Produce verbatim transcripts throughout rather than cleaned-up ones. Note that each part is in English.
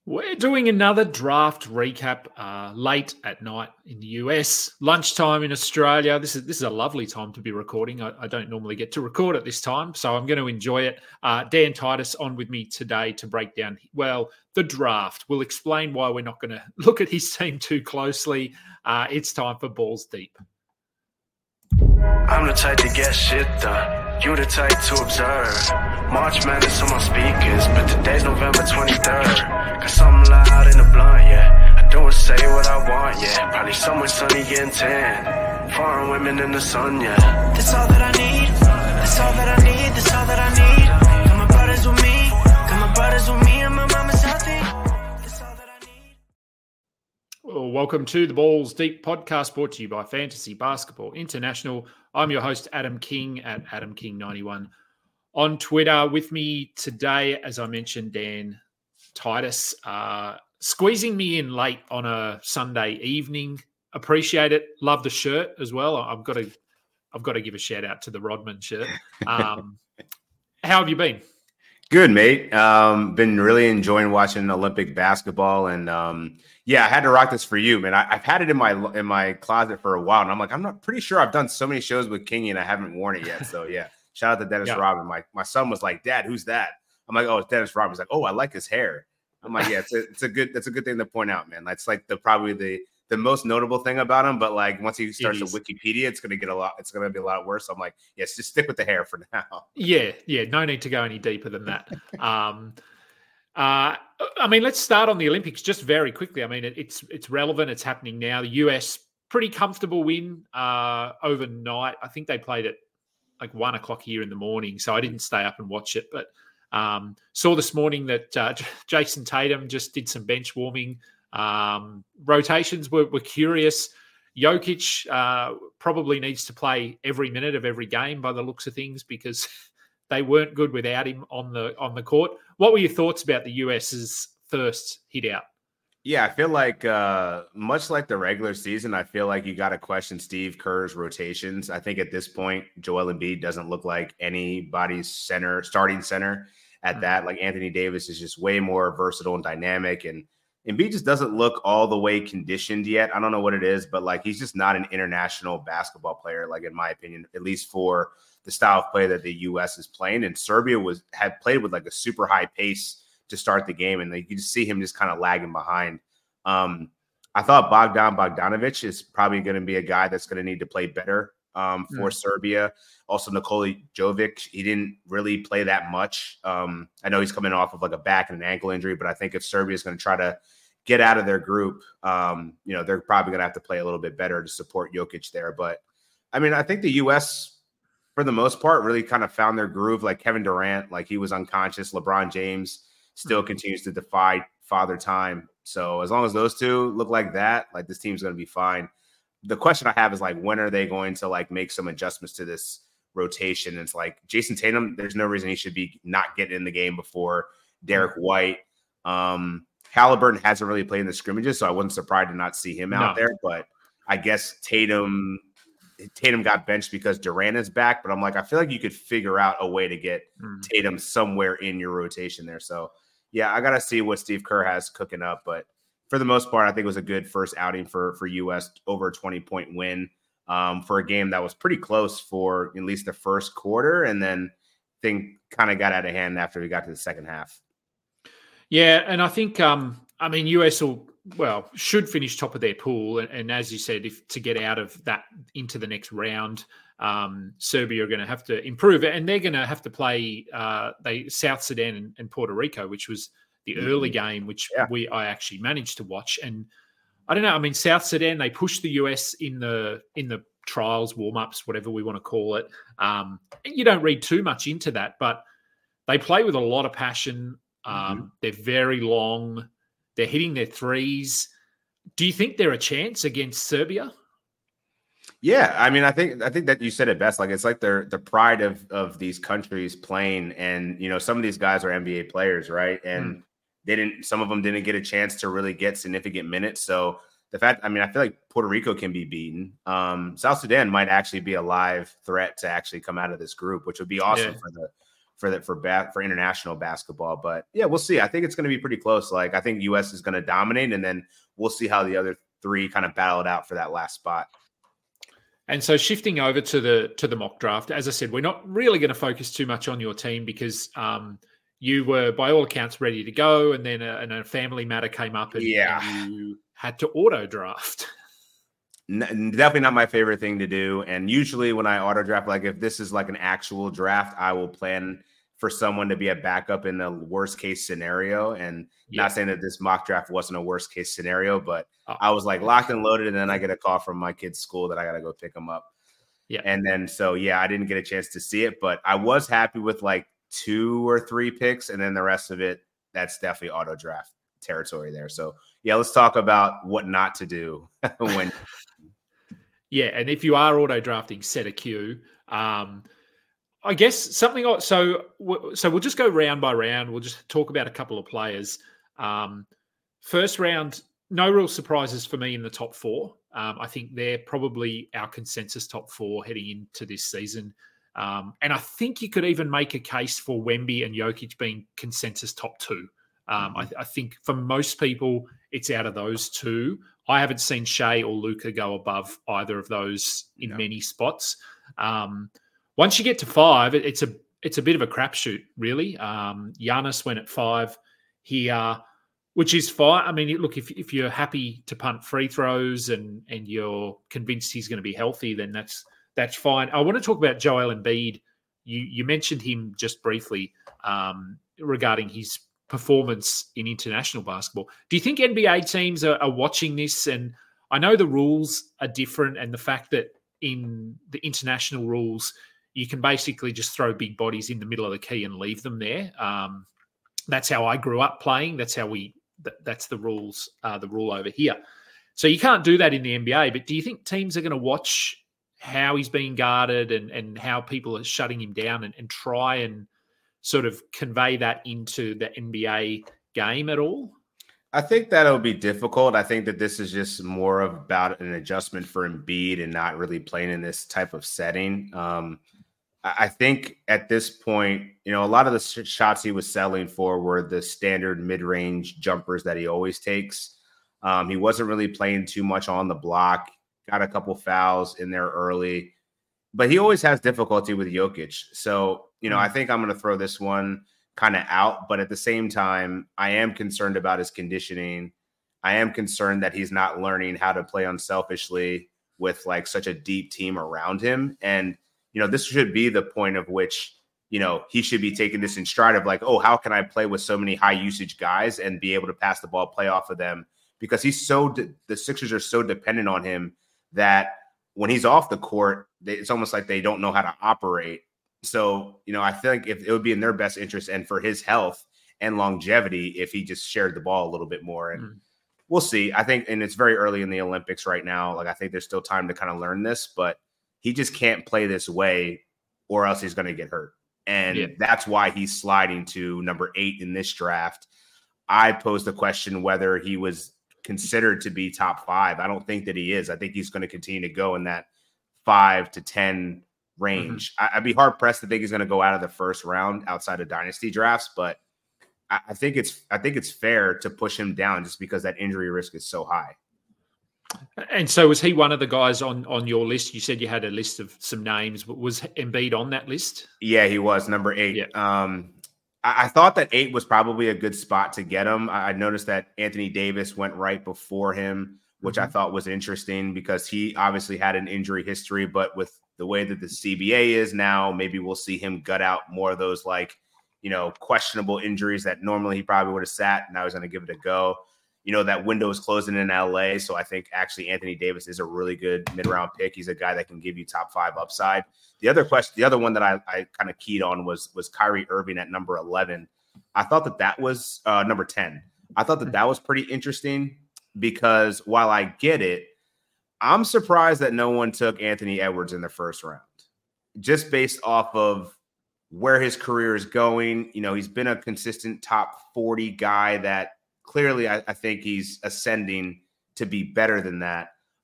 We're doing another draft recap uh, late at night in the U S, lunchtime in Australia. This is this is a lovely time to be recording. I, I don't normally get to record at this time, so I'm going to enjoy it. Uh, Dan Titus on with me today to break down, well, the draft. We'll explain why we're not going to look at his team too closely. Uh, it's time for Balls Deep. I'm the type to get shit done. You the type to observe. March Madness on my speakers, but today's November twenty-third. Got something loud in the blunt, yeah. I don't say what I want, yeah. Probably somewhere sunny getting tan. Foreign women in the sun, yeah. That's all that I need. That's all that I need. That's all that I need. Got my brothers with me. Got my brothers with me, and my mama's healthy. That's all that I need. Well, welcome to the Balls Deep podcast, brought to you by Fantasy Basketball International. I'm your host, Adam King, at Adam King ninety-one on Twitter. With me today, as I mentioned, Dan Titus, uh, squeezing me in late on a Sunday evening. Appreciate it. Love the shirt as well. I've got to, I've got to give a shout out to the Rodman shirt. Um, how have you been? Good, mate. Um, been really enjoying watching Olympic basketball, and um, yeah, I had to rock this for you, man. I, I've had it in my in my closet for a while, and I'm like, I'm not pretty sure I've done so many shows with Kingy, and I haven't worn it yet. So yeah, shout out to Dennis yeah. Rodman. My my son was like, Dad, who's that? I'm like, oh, it's Dennis Rodman. He's like, oh, I like his hair. I'm like, yeah, it's a, it's a good it's a good thing to point out, man. That's like the probably the the most notable thing about him. But like once he starts to Wikipedia, it's gonna get a lot. It's gonna be a lot worse. So I'm like, yes, just stick with the hair for now. Yeah, yeah, no need to go any deeper than that. um, uh, I mean, let's start on the Olympics just very quickly. I mean, it, it's it's relevant. It's happening now. The U S pretty comfortable win uh, overnight. I think they played at like one o'clock here in the morning, so I didn't stay up and watch it. But um, saw this morning that uh, Jason Tatum just did some bench warming. Um, rotations were, were curious. Jokic uh, probably needs to play every minute of every game by the looks of things, because they weren't good without him on the on the court. What were your thoughts about the US's first hit out? Yeah, I feel like uh, much like the regular season, I feel like you got to question Steve Kerr's rotations. I think at this point, Joel Embiid doesn't look like anybody's center, starting center at mm-hmm. that. Like Anthony Davis is just way more versatile and dynamic, and Embiid just doesn't look all the way conditioned yet. I don't know what it is, but like he's just not an international basketball player, like in my opinion, at least for the style of play that the U S is playing. And Serbia was had played with like a super high pace to start the game, and like, you just see him just kind of lagging behind. Um, I thought Bogdan Bogdanovic is probably going to be a guy that's going to need to play better um, for mm. Serbia. Also, Nikola Jovic, he didn't really play that much. Um, I know he's coming off of like a back and an ankle injury, but I think if Serbia is going to try to get out of their group, um, you know, they're probably going to have to play a little bit better to support Jokic there. But I mean, I think the U S, for the most part, really kind of found their groove. Like Kevin Durant, like he was unconscious. LeBron James still mm-hmm. continues to defy father time. So as long as those two look like that, like this team's going to be fine. The question I have is like, when are they going to like make some adjustments to this rotation? And it's like Jason Tatum, there's no reason he should be not getting in the game before Derek White. Um, Halliburton hasn't really played in the scrimmages, so I wasn't surprised to not see him out no. there. But I guess Tatum Tatum got benched because Durant is back. But I'm like, I feel like you could figure out a way to get mm. Tatum somewhere in your rotation there. So, yeah, I got to see what Steve Kerr has cooking up. But for the most part, I think it was a good first outing for, for U S, over a twenty-point win um, for a game that was pretty close for at least the first quarter. And then thing kind of got out of hand after we got to the second half. Yeah, and I think, um, I mean, U S will, well, should finish top of their pool. And, and as you said, if to get out of that into the next round, um, Serbia are going to have to improve it. And they're going to have to play uh, they South Sudan and, and Puerto Rico, which was the mm-hmm. early game, which yeah. we I actually managed to watch. And I don't know, I mean, South Sudan, they pushed the U S in the in the trials, warm-ups, whatever we want to call it. Um, you don't read too much into that, but they play with a lot of passion. Um, mm-hmm. They're very long. They're hitting their threes. Do you think they're a chance against Serbia? Yeah, I mean, I think I think that you said it best. Like it's like they're the pride of of these countries playing, and you know, some of these guys are N B A players, right? And mm. they didn't. Some of them didn't get a chance to really get significant minutes. So the fact, I mean, I feel like Puerto Rico can be beaten. Um, South Sudan might actually be a live threat to actually come out of this group, which would be awesome yeah. for the for that for bat for international basketball. But yeah, we'll see. I think it's going to be pretty close. Like I think U S is going to dominate, and then we'll see how the other three kind of battle it out for that last spot. And so shifting over to the to the mock draft, as I said, we're not really going to focus too much on your team because um, you were, by all accounts, ready to go, and then a, and a family matter came up, and, yeah. and you had to auto draft. N- definitely not my favorite thing to do. And usually when I auto draft, like if this is like an actual draft, I will plan for someone to be a backup in the worst case scenario. And yeah. not saying that this mock draft wasn't a worst case scenario, but oh. I was like locked and loaded. And then I get a call from my kid's school that I got to go pick them up. Yeah. And then, so yeah, I didn't get a chance to see it, but I was happy with like two or three picks. And then the rest of it, that's definitely auto draft territory there. So yeah, let's talk about what not to do when. Yeah. And if you are auto drafting, set a queue. Um, I guess something. So, so we'll just go round by round. We'll just talk about a couple of players. Um, first round, no real surprises for me in the top four. Um, I think they're probably our consensus top four heading into this season. Um, and I think you could even make a case for Wemby and Jokic being consensus top two. Um, I, I think for most people, it's out of those two. I haven't seen Shea or Luka go above either of those in no. many spots. Um, Once you get to five, it's a it's a bit of a crapshoot, really. Um, Giannis went at five here, which is fine. I mean, look, if if you're happy to punt free throws and and you're convinced he's going to be healthy, then that's that's fine. I want to talk about Joel Embiid. You you mentioned him just briefly um, regarding his performance in international basketball. Do you think N B A teams are, are watching this? And I know the rules are different, and the fact that in the international rules, you can basically just throw big bodies in the middle of the key and leave them there. Um, that's how I grew up playing. That's how we. Th- that's the rules. Uh, the rule over here. So you can't do that in the N B A. But do you think teams are going to watch how he's being guarded and and how people are shutting him down and, and try and sort of convey that into the N B A game at all? I think that'll be difficult. I think that this is just more of about an adjustment for Embiid and not really playing in this type of setting. Um, I think at this point, you know, a lot of the shots he was settling for were the standard mid-range jumpers that he always takes. Um, he wasn't really playing too much on the block, got a couple fouls in there early, but he always has difficulty with Jokic. So, you know, I think I'm going to throw this one kind of out, but at the same time, I am concerned about his conditioning. I am concerned that he's not learning how to play unselfishly with like such a deep team around him. And you know, this should be the point of which, you know, he should be taking this in stride of like, oh, how can I play with so many high usage guys and be able to pass the ball, play off of them? Because he's so, de- the Sixers are so dependent on him that when he's off the court, they, it's almost like they don't know how to operate. So, you know, I think if it would be in their best interest and for his health and longevity, if he just shared the ball a little bit more. And mm. we'll see. I think, and it's very early in the Olympics right now. Like, I think there's still time to kind of learn this, but he just can't play this way or else he's going to get hurt. And yeah. that's why he's sliding to number eight in this draft. I posed the question whether he was considered to be top five. I don't think that he is. I think he's going to continue to go in that five to ten range. Mm-hmm. I'd be hard pressed to think he's going to go out of the first round outside of dynasty drafts, but I think it's, I think it's fair to push him down just because that injury risk is so high. And so was he one of the guys on, on your list? You said you had a list of some names, but was Embiid on that list? Yeah, he was number eight. Yeah. Um, I, I thought that eight was probably a good spot to get him. I, I noticed that Anthony Davis went right before him, which mm-hmm. I thought was interesting because he obviously had an injury history, but with the way that the C B A is now, maybe we'll see him gut out more of those like, you know, questionable injuries that normally he probably would have sat. Now he's going to give it a go. You know, that window is closing in L A. So I think actually Anthony Davis is a really good mid-round pick. He's a guy that can give you top five upside. The other question, the other one that I, I kind of keyed on was, was Kyrie Irving at number eleven. I thought that that was uh, number ten. I thought that that was pretty interesting because while I get it, I'm surprised that no one took Anthony Edwards in the first round, just based off of where his career is going. You know, he's been a consistent top forty guy that clearly I, I think he's ascending to be better than that.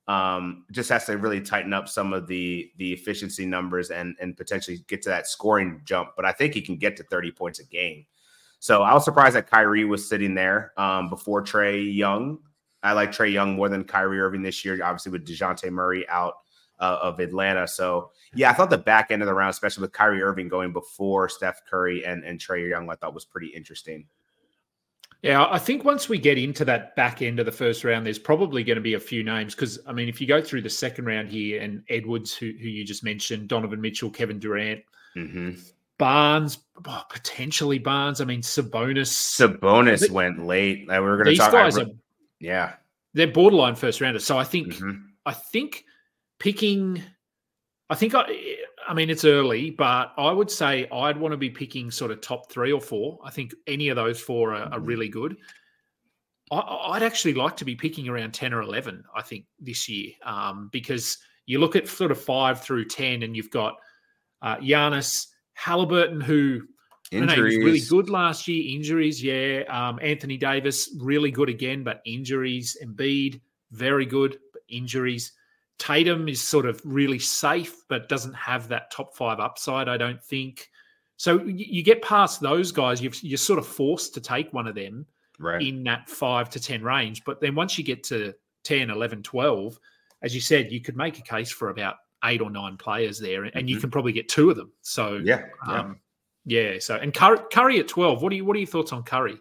Um, just has to really tighten up some of the the efficiency numbers and and potentially get to that scoring jump. But I think he can get to thirty points a game. So I was surprised that Kyrie was sitting there um, before Trae Young. I like Trae Young more than Kyrie Irving this year, obviously with DeJounte Murray out uh, of Atlanta. So yeah, I thought the back end of the round, especially with Kyrie Irving going before Steph Curry and, and Trae Young, I thought was pretty interesting. Yeah, I think once we get into that back end of the first round, there's probably going to be a few names because, I mean, if you go through the second round here and Edwards, who, who you just mentioned, Donovan Mitchell, Kevin Durant, mm-hmm. Barnes, oh, potentially Barnes. I mean, Sabonis. Sabonis but, went late. Like we were going to these talk. Guys I, are, yeah, they're borderline first rounders. So I think, mm-hmm. I think picking, I think I. I mean, it's early, but I would say I'd want to be picking sort of top three or four. I think any of those four are, are really good. I, I'd actually like to be picking around ten or eleven, I think, this year, um, because you look at sort of five through ten and you've got uh, Giannis, Halliburton, who I know, he was really good last year. Injuries, yeah. Um, Anthony Davis, really good again, but injuries. Embiid, very good, but injuries. Tatum is sort of really safe, but doesn't have that top five upside, I don't think. So you get past those guys, you've, you're sort of forced to take one of them right. in that five to ten range. But then once you get to ten, eleven, twelve, as you said, you could make a case for about eight or nine players there, and mm-hmm. you can probably get two of them. So yeah, yeah. Um, yeah. So and Curry, Curry at twelve. What do you what are your thoughts on Curry?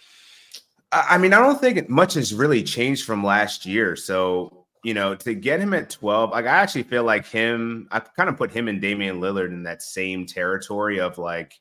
I mean, I don't think much has really changed from last year. So. You know, to get him at twelve, like I actually feel like him, I kind of put him and Damian Lillard in that same territory of like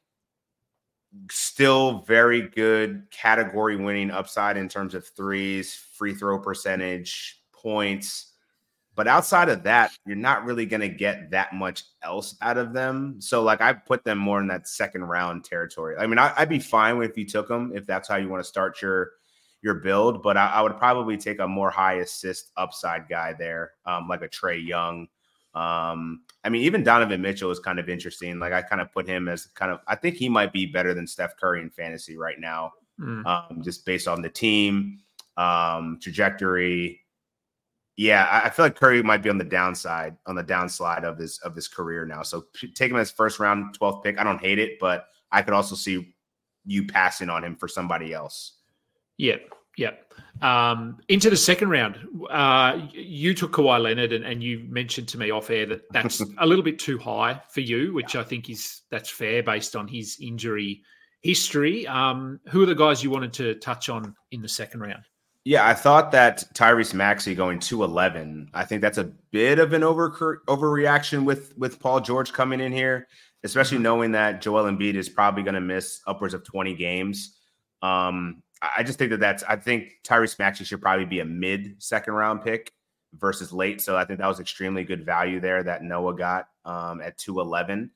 still very good category winning upside in terms of threes, free throw percentage, points. But outside of that, you're not really going to get that much else out of them. So like I put them more in that second round territory. I mean, I, I'd be fine if you took them, if that's how you want to start your your build, but I, I would probably take a more high assist upside guy there, um, like a Trae Young. Um, I mean, even Donovan Mitchell is kind of interesting. Like I kind of put him as kind of, I think he might be better than Steph Curry in fantasy right now, mm. um, just based on the team um, trajectory. Yeah, I, I feel like Curry might be on the downside, on the downslide of his of his career now. So take him as first round twelfth pick. I don't hate it, but I could also see you passing on him for somebody else. Yeah, yeah. Um, into the second round, uh, you took Kawhi Leonard, and, and you mentioned to me off air that that's a little bit too high for you, which I think is that's fair based on his injury history. Um, who are the guys you wanted to touch on in the second round? Yeah, I thought that Tyrese Maxey going two eleven. I think that's a bit of an over overreaction with with Paul George coming in here, especially knowing that Joel Embiid is probably going to miss upwards of twenty games. Um, I just think that that's, I think Tyrese Maxey should probably be a mid second round pick versus late. So I think that was extremely good value there that Noah got um, at two eleven.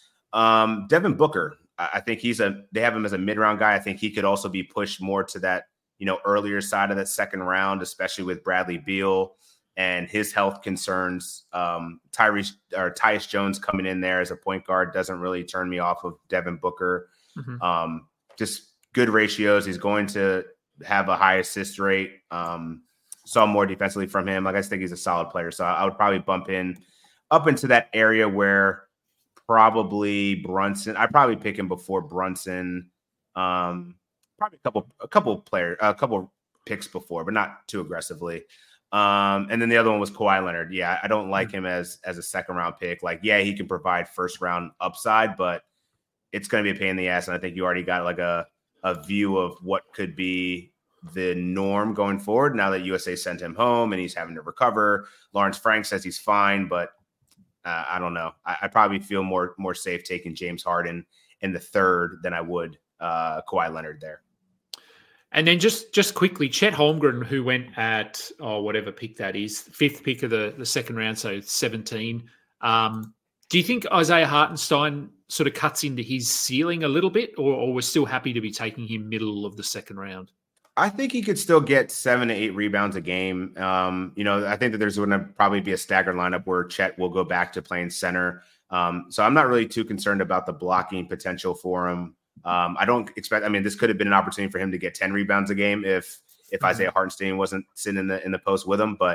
Um, Devin Booker, I think he's a, they have him as a mid round guy. I think he could also be pushed more to that, you know, earlier side of that second round, especially with Bradley Beal and his health concerns. Um, Tyrese or Tyus Jones coming in there as a point guard doesn't really turn me off of Devin Booker. Mm-hmm. Um, just, good ratios. He's going to have a high assist rate. Um, saw more defensively from him. Like I just think he's a solid player. So I would probably bump in up into that area where probably Brunson. I'd probably pick him before Brunson. Um, probably a couple, a couple player, a couple picks before, but not too aggressively. Um, and then the other one was Kawhi Leonard. Yeah, I don't like him as as a second round pick. Like, yeah, he can provide first round upside, but it's going to be a pain in the ass. And I think you already got like a a view of what could be the norm going forward now that U S A sent him home and he's having to recover. Lawrence Frank says he's fine, but uh, I don't know. I, I probably feel more more safe taking James Harden in the third than I would uh, Kawhi Leonard there. And then just just quickly, Chet Holmgren, who went at, oh, whatever pick that is, fifth pick of the, the second round, so seventeen. Um, do you think Isaiah Hartenstein sort of cuts into his ceiling a little bit, or, or we're still happy to be taking him middle of the second round? I think he could still get seven to eight rebounds a game. Um, you know, I think that there's going to probably be a staggered lineup where Chet will go back to playing center. Um, so I'm not really too concerned about the blocking potential for him. Um, I don't expect, I mean, this could have been an opportunity for him to get ten rebounds a game if, if mm-hmm. Isaiah Hartenstein wasn't sitting in the, in the post with him, but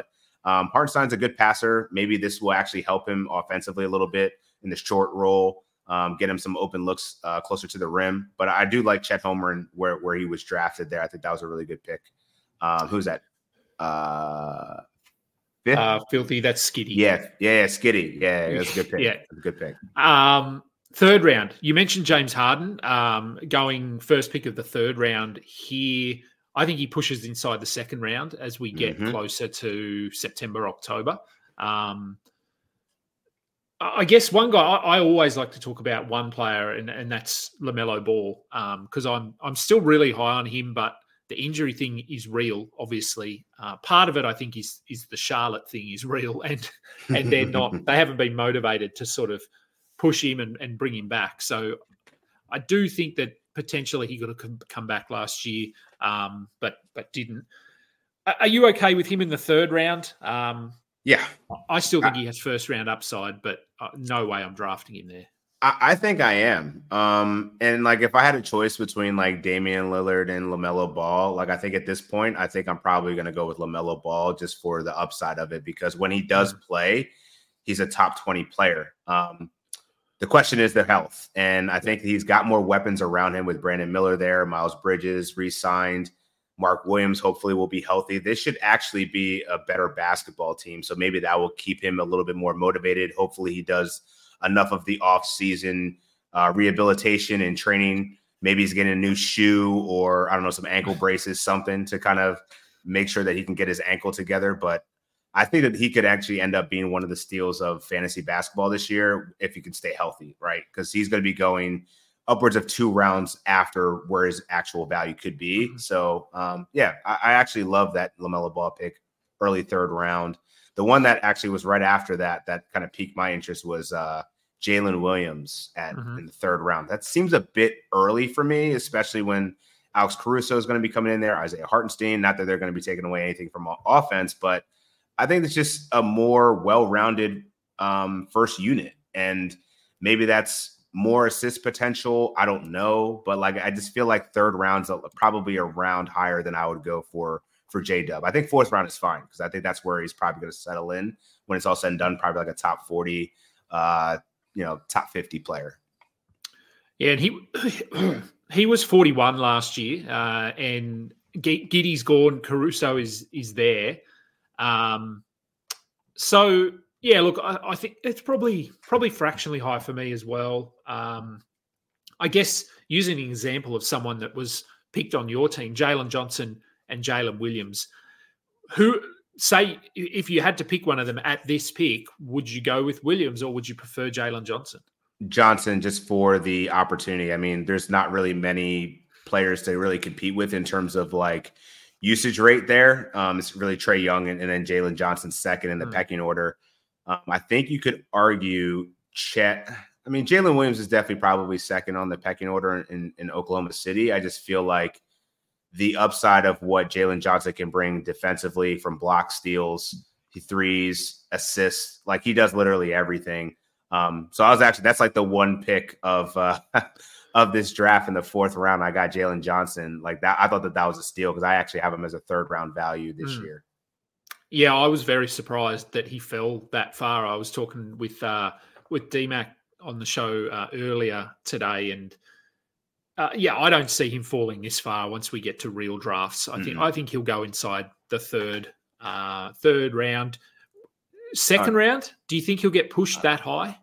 Um, Hartenstein's a good passer. Maybe this will actually help him offensively a little bit in the short roll, um, get him some open looks uh, closer to the rim. But I do like Chet Holmgren where, where he was drafted there. I think that was a really good pick. Um, who's that? Uh, fifth? Uh, filthy, that's Skitty. Yeah, yeah, yeah, Skitty. Yeah, that's a good pick. yeah. That's a good pick. Um, third round, you mentioned James Harden um, going first pick of the third round here. I think he pushes inside the second round as we get mm-hmm. closer to September, October. Um, I guess one guy I, I always like to talk about one player, and, and that's LaMelo Ball, because um, I'm I'm still really high on him, but the injury thing is real. Obviously, uh, part of it I think is is the Charlotte thing is real, and and they're not they haven't been motivated to sort of push him and, and bring him back. So I do think that potentially he got to come back last year, um, but but didn't. Are you okay with him in the third round? Um, yeah, I still think I, he has first round upside, but uh, no way I'm drafting him there. I, I think I am. Um, and like if I had a choice between like Damian Lillard and LaMelo Ball, like I think at this point, I think I'm probably going to go with LaMelo Ball just for the upside of it, because when he does play, he's a top twenty player. Um, the question is their health. And I think he's got more weapons around him with Brandon Miller there, Miles Bridges re-signed. Mark Williams hopefully will be healthy. This should actually be a better basketball team. So maybe that will keep him a little bit more motivated. Hopefully he does enough of the off-season uh, rehabilitation and training. Maybe he's getting a new shoe or, I don't know, some ankle braces, something to kind of make sure that he can get his ankle together. But I think that he could actually end up being one of the steals of fantasy basketball this year if he can stay healthy, right? Because he's going to be going upwards of two rounds after where his actual value could be. Mm-hmm. So, um, yeah, I, I actually love that LaMelo Ball pick, early third round. The one that actually was right after that, that kind of piqued my interest was uh, Jalen Williams at mm-hmm. in the third round. That seems a bit early for me, especially when Alex Caruso is going to be coming in there, Isaiah Hartenstein. Not that they're going to be taking away anything from offense, but I think it's just a more well-rounded um, first unit. And maybe that's more assist potential. I don't know, but like, I just feel like third round's probably a round higher than I would go for, for J-Dub. I think fourth round is fine because I think that's where he's probably going to settle in when it's all said and done, probably like a top forty, uh, you know, top fifty player. Yeah. And he, he was forty-one last year uh, and Giddy's gone. Caruso is, is there. Um, so, Yeah, look, I, I think it's probably probably fractionally high for me as well. Um, I guess using an example of someone that was picked on your team, Jalen Johnson and Jalen Williams, who say if you had to pick one of them at this pick, would you go with Williams or would you prefer Jalen Johnson? Johnson, just for the opportunity. I mean, there's not really many players to really compete with in terms of like usage rate there. Um, it's really Trae Young and, and then Jalen Johnson second in the mm. pecking order. Um, I think you could argue Chet. I mean, Jalen Williams is definitely probably second on the pecking order in, in Oklahoma City. I just feel like the upside of what Jalen Johnson can bring defensively from block steals, threes, assists, like he does literally everything. Um, so I was actually, that's like the one pick of, uh, of this draft in the fourth round. I got Jalen Johnson like that. I thought that that was a steal because I actually have him as a third round value this mm. year. Yeah, I was very surprised that he fell that far. I was talking with uh, with D Mac on the show uh, earlier today, and uh, yeah, I don't see him falling this far once we get to real drafts. I think mm-hmm. I think he'll go inside the third uh, third round, second uh, round. Do you think he'll get pushed that high?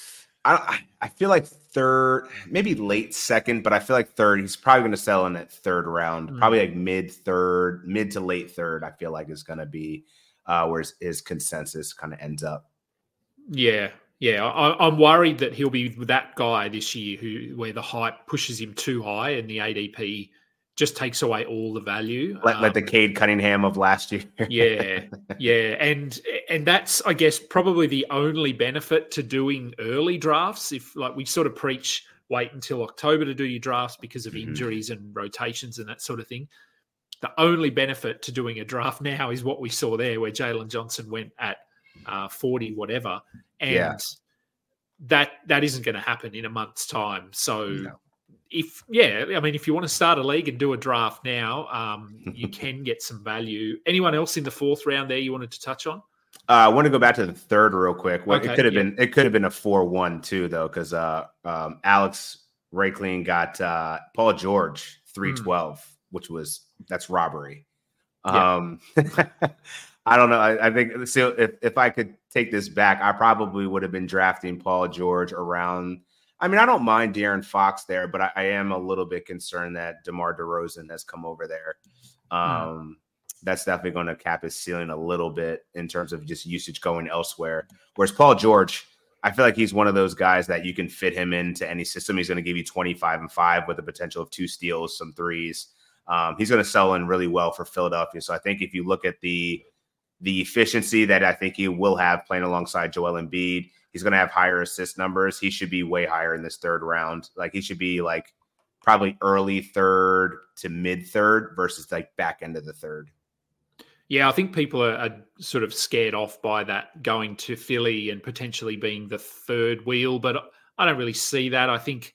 I I feel like third, maybe late second, but I feel like third. He's probably going to sell in that third round, mm-hmm. probably like mid third, mid to late third. I feel like is going to be uh, where his, his consensus kind of ends up. Yeah, yeah. I, I'm worried that he'll be that guy this year who where the hype pushes him too high and the A D P just takes away all the value. Like, um, like the Cade Cunningham of last year. yeah, yeah. And and that's, I guess, probably the only benefit to doing early drafts. If like we sort of preach, wait until October to do your drafts because of mm-hmm. injuries and rotations and that sort of thing. The only benefit to doing a draft now is what we saw there where Jalen Johnson went at uh, forty, whatever. And yeah. that that isn't going to happen in a month's time. So no. If yeah, I mean, if you want to start a league and do a draft now, um, you can get some value. Anyone else in the fourth round there you wanted to touch on? Uh, I want to go back to the third real quick. Well, Okay, it could have yeah. been it could have been a four one too, though, because uh, um, Alex Raikkonen got uh, Paul George three twelve, mm. which was that's robbery. Yeah. Um, I don't know. I, I think so. If if I could take this back, I probably would have been drafting Paul George around. I mean, I don't mind De'Aaron Fox there, but I, I am a little bit concerned that DeMar DeRozan has come over there. Um, mm. That's definitely going to cap his ceiling a little bit in terms of just usage going elsewhere. Whereas Paul George, I feel like he's one of those guys that you can fit him into any system. He's going to give you twenty-five and five with the potential of two steals, some threes. Um, he's going to sell in really well for Philadelphia. So I think if you look at the the efficiency that I think he will have playing alongside Joel Embiid, he's going to have higher assist numbers. He should be way higher in this third round. Like he should be like probably early third to mid third versus like back end of the third. Yeah, I think people are, are sort of scared off by that going to Philly and potentially being the third wheel, but I don't really see that. I think,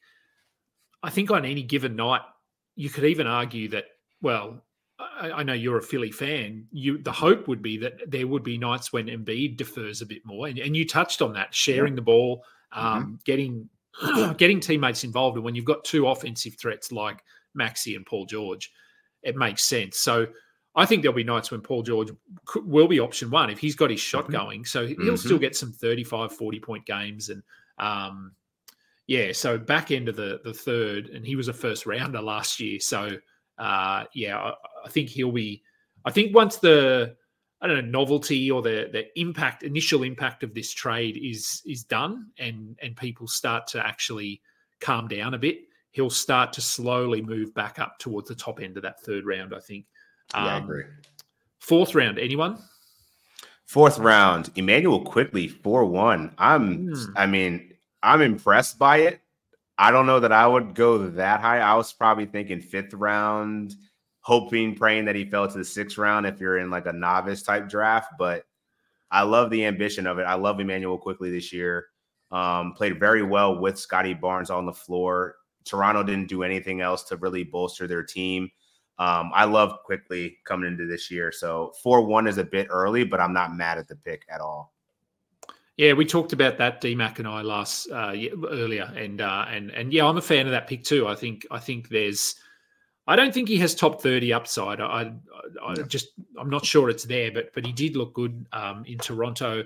I think on any given night, you could even argue that, well, I, I know you're a Philly fan. You, the hope would be that there would be nights when Embiid defers a bit more, and, and you touched on that, sharing yeah. the ball, um, mm-hmm. getting getting teammates involved, and when you've got two offensive threats like Maxey and Paul George, it makes sense. So I think there'll be nights when Paul George will be option one if he's got his shot mm-hmm. going. So he'll mm-hmm. still get some thirty-five, forty-point games. And, um, yeah, so back end of the, the third, and he was a first rounder last year. So, uh, yeah, I, I think he'll be – I think once the, I don't know, novelty or the the impact, initial impact of this trade is is done and, and people start to actually calm down a bit, he'll start to slowly move back up towards the top end of that third round, I think. Um, yeah, I agree. Fourth round, anyone? Fourth round, Emmanuel Quickley, four one. I'm, mm. I mean, I'm impressed by it. I don't know that I would go that high. I was probably thinking fifth round, hoping, praying that he fell to the sixth round if you're in like a novice type draft. But I love the ambition of it. I love Emmanuel Quickley this year. Um, played very well with Scotty Barnes on the floor. Toronto didn't do anything else to really bolster their team. Um, I love Quickley coming into this year. So four one is a bit early, but I'm not mad at the pick at all. Yeah, we talked about that, D-Mac and I last uh, earlier, and uh, and and yeah, I'm a fan of that pick too. I think I think there's, I don't think he has top thirty upside. I, I, I no. just I'm not sure it's there, but but he did look good um, in Toronto.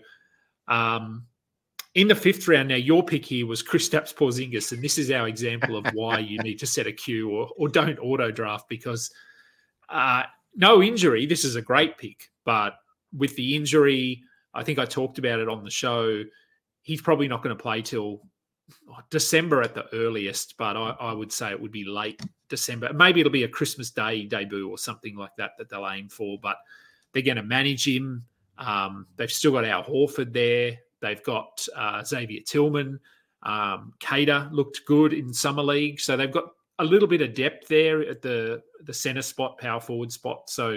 Um, in the fifth round, now your pick here was Kristaps Porzingis, and this is our example of why you need to set a queue or or don't auto draft because uh, no injury. This is a great pick, but with the injury. I think I talked about it on the show. He's probably not going to play till December at the earliest, but I, I would say it would be late December. Maybe it'll be a Christmas Day debut or something like that that they'll aim for, but they're going to manage him. Um, they've still got Al Horford there. They've got uh, Xavier Tillman. Um, Cater looked good in Summer League. So they've got a little bit of depth there at the, the center spot, power forward spot. So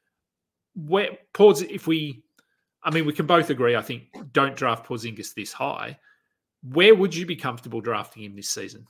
where, pause, if we... I mean, we can both agree, I think, don't draft Porzingis this high. Where would you be comfortable drafting him this season?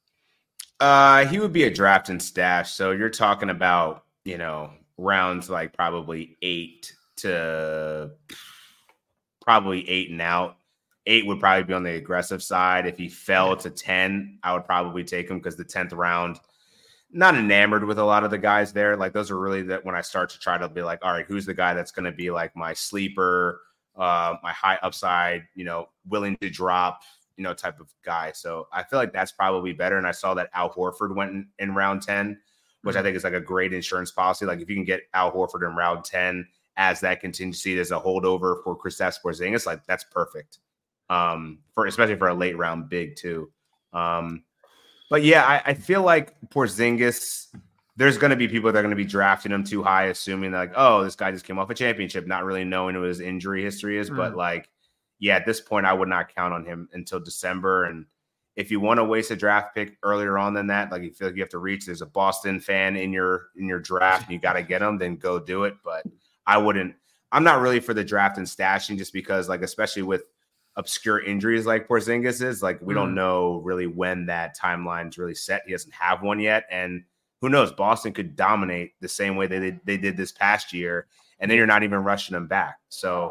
Uh, he would be a draft and stash. So you're talking about, you know, rounds like probably eight to probably eight and out. Eight would probably be on the aggressive side. If he fell yeah. to ten, I would probably take him because the tenth round, not enamored with a lot of the guys there. Like those are really that when I start to try to be like, all right, who's the guy that's going to be like my sleeper, uh, my high upside, you know, willing to drop, you know, type of guy. So I feel like that's probably better. And I saw that Al Horford went in, in round ten, which mm-hmm. I think is like a great insurance policy. Like if you can get Al Horford in round ten as that contingency as a holdover for Kristaps Porzingis, like that's perfect. Um, for especially for a late round big too. Um, But yeah, I, I feel like Porzingis, there's going to be people that are going to be drafting him too high, assuming like, oh, this guy just came off a championship, not really knowing what his injury history is. Mm. But like, yeah, at this point, I would not count on him until December. And if you want to waste a draft pick earlier on than that, like you feel like you have to reach, there's a Boston fan in your in your draft, and you got to get him, then go do it. But I wouldn't. I'm not really for the draft and stashing, just because, like, especially with obscure injuries like Porzingis is, like we mm. don't know really when that timeline's really set. He doesn't have one yet, and who knows? Boston could dominate the same way they did, they did this past year, and then you're not even rushing them back. So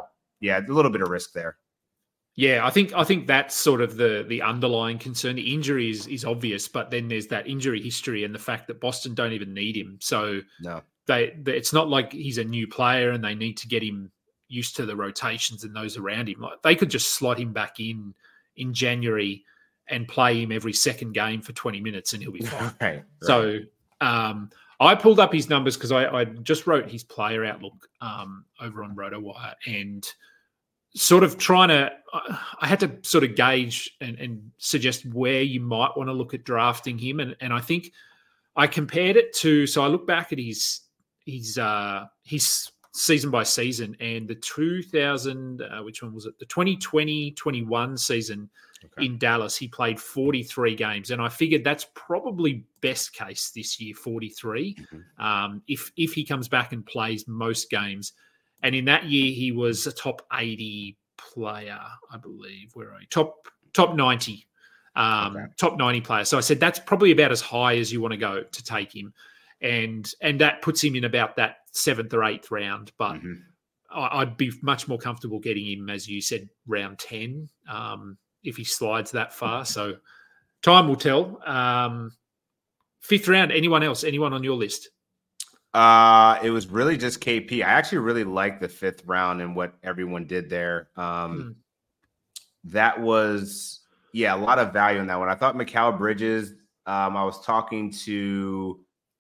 yeah, a little bit of risk there. Yeah, I think I think that's sort of the the underlying concern. The injury is is obvious, but then there's that injury history and the fact that Boston don't even need him. So no, they, they it's not like he's a new player and they need to get him used to the rotations and those around him. Like they could just slot him back in in January and play him every second game for twenty minutes and he'll be fine. right, right. So um, I pulled up his numbers because I, I just wrote his player outlook um, over on RotoWire and sort of trying to, I had to sort of gauge and, and suggest where you might want to look at drafting him. And, and I think I compared it to, so I look back at his, his, uh, his season by season and the two thousand, uh, which one was it? The twenty twenty twenty-one season okay. in Dallas, he played forty-three games. And I figured that's probably best case this year, forty-three. Mm-hmm. Um, if, if he comes back and plays most games. And in that year, he was a top eighty player, I believe. Where are you? Top top ninety, um, okay. top ninety player. So I said that's probably about as high as you want to go to take him, and and that puts him in about that seventh or eighth round. But mm-hmm. I'd be much more comfortable getting him, as you said, round ten um, if he slides that far. So time will tell. Um, fifth round. Anyone else? Anyone on your list? Uh, it was really just K P. I actually really liked the fifth round and what everyone did there. Um, mm. That was, yeah, a lot of value in that one. I thought Mikal Bridges, um, I was talking to,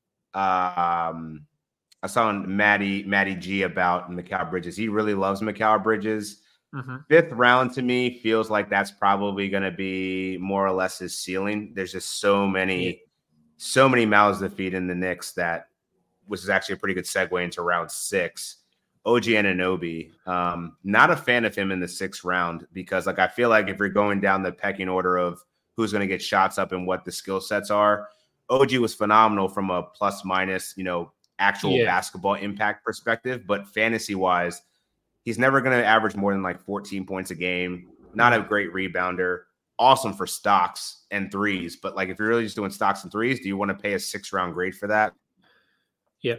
um, I saw Maddie, Maddie G about Mikal Bridges. He really loves Mikal Bridges. Mm-hmm. Fifth round to me feels like that's probably going to be more or less his ceiling. There's just so many, yeah. so many mouths to feed in the Knicks that, which is actually a pretty good segue into round six. O G Anunoby, um, not a fan of him in the sixth round because, like, I feel like if you're going down the pecking order of who's going to get shots up and what the skill sets are, O G was phenomenal from a plus minus, you know, actual yeah. basketball impact perspective. But fantasy wise, he's never going to average more than like fourteen points a game. Not a great rebounder. Awesome for stocks and threes. But like, if you're really just doing stocks and threes, do you want to pay a six round grade for that? Yeah.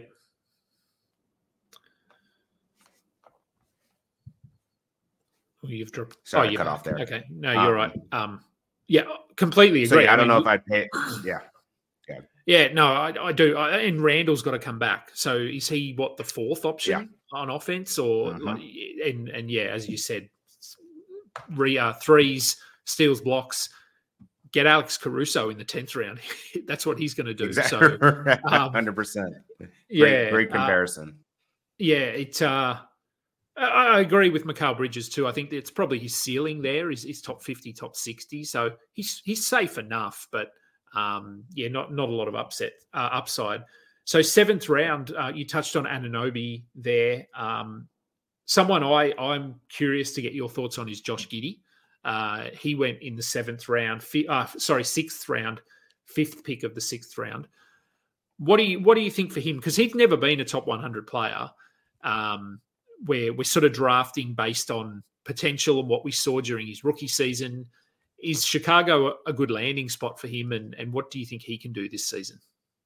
Oh, you've dropped. Sorry, oh, I cut off there. Okay. No, you're um, right. Um, yeah, completely agree. So yeah, I, I don't mean, know if I pay. Yeah. Yeah. Yeah. No, I, I do. I, and Randall's got to come back. So is he what the fourth option yeah. on offense, or mm-hmm. like, and and yeah, as you said, re, uh, threes, steals, blocks. Get Alex Caruso in the tenth round. That's what he's going to do. Exactly. So, one hundred percent. Great, yeah, great comparison. Uh, yeah, it. Uh, I agree with Mikal Bridges too. I think it's probably his ceiling there is, is top fifty, top sixty. So he's he's safe enough, but um, yeah, not not a lot of upset uh, upside. So seventh round, uh, you touched on Anunoby there. Um, someone I I'm curious to get your thoughts on is Josh Giddey. Uh, he went in the seventh round, fi- uh, sorry, sixth round, fifth pick of the sixth round. What do you what do you think for him? Because he's never been a top one hundred player. Um, where we're sort of drafting based on potential and what we saw during his rookie season. Is Chicago a good landing spot for him? And, and what do you think he can do this season?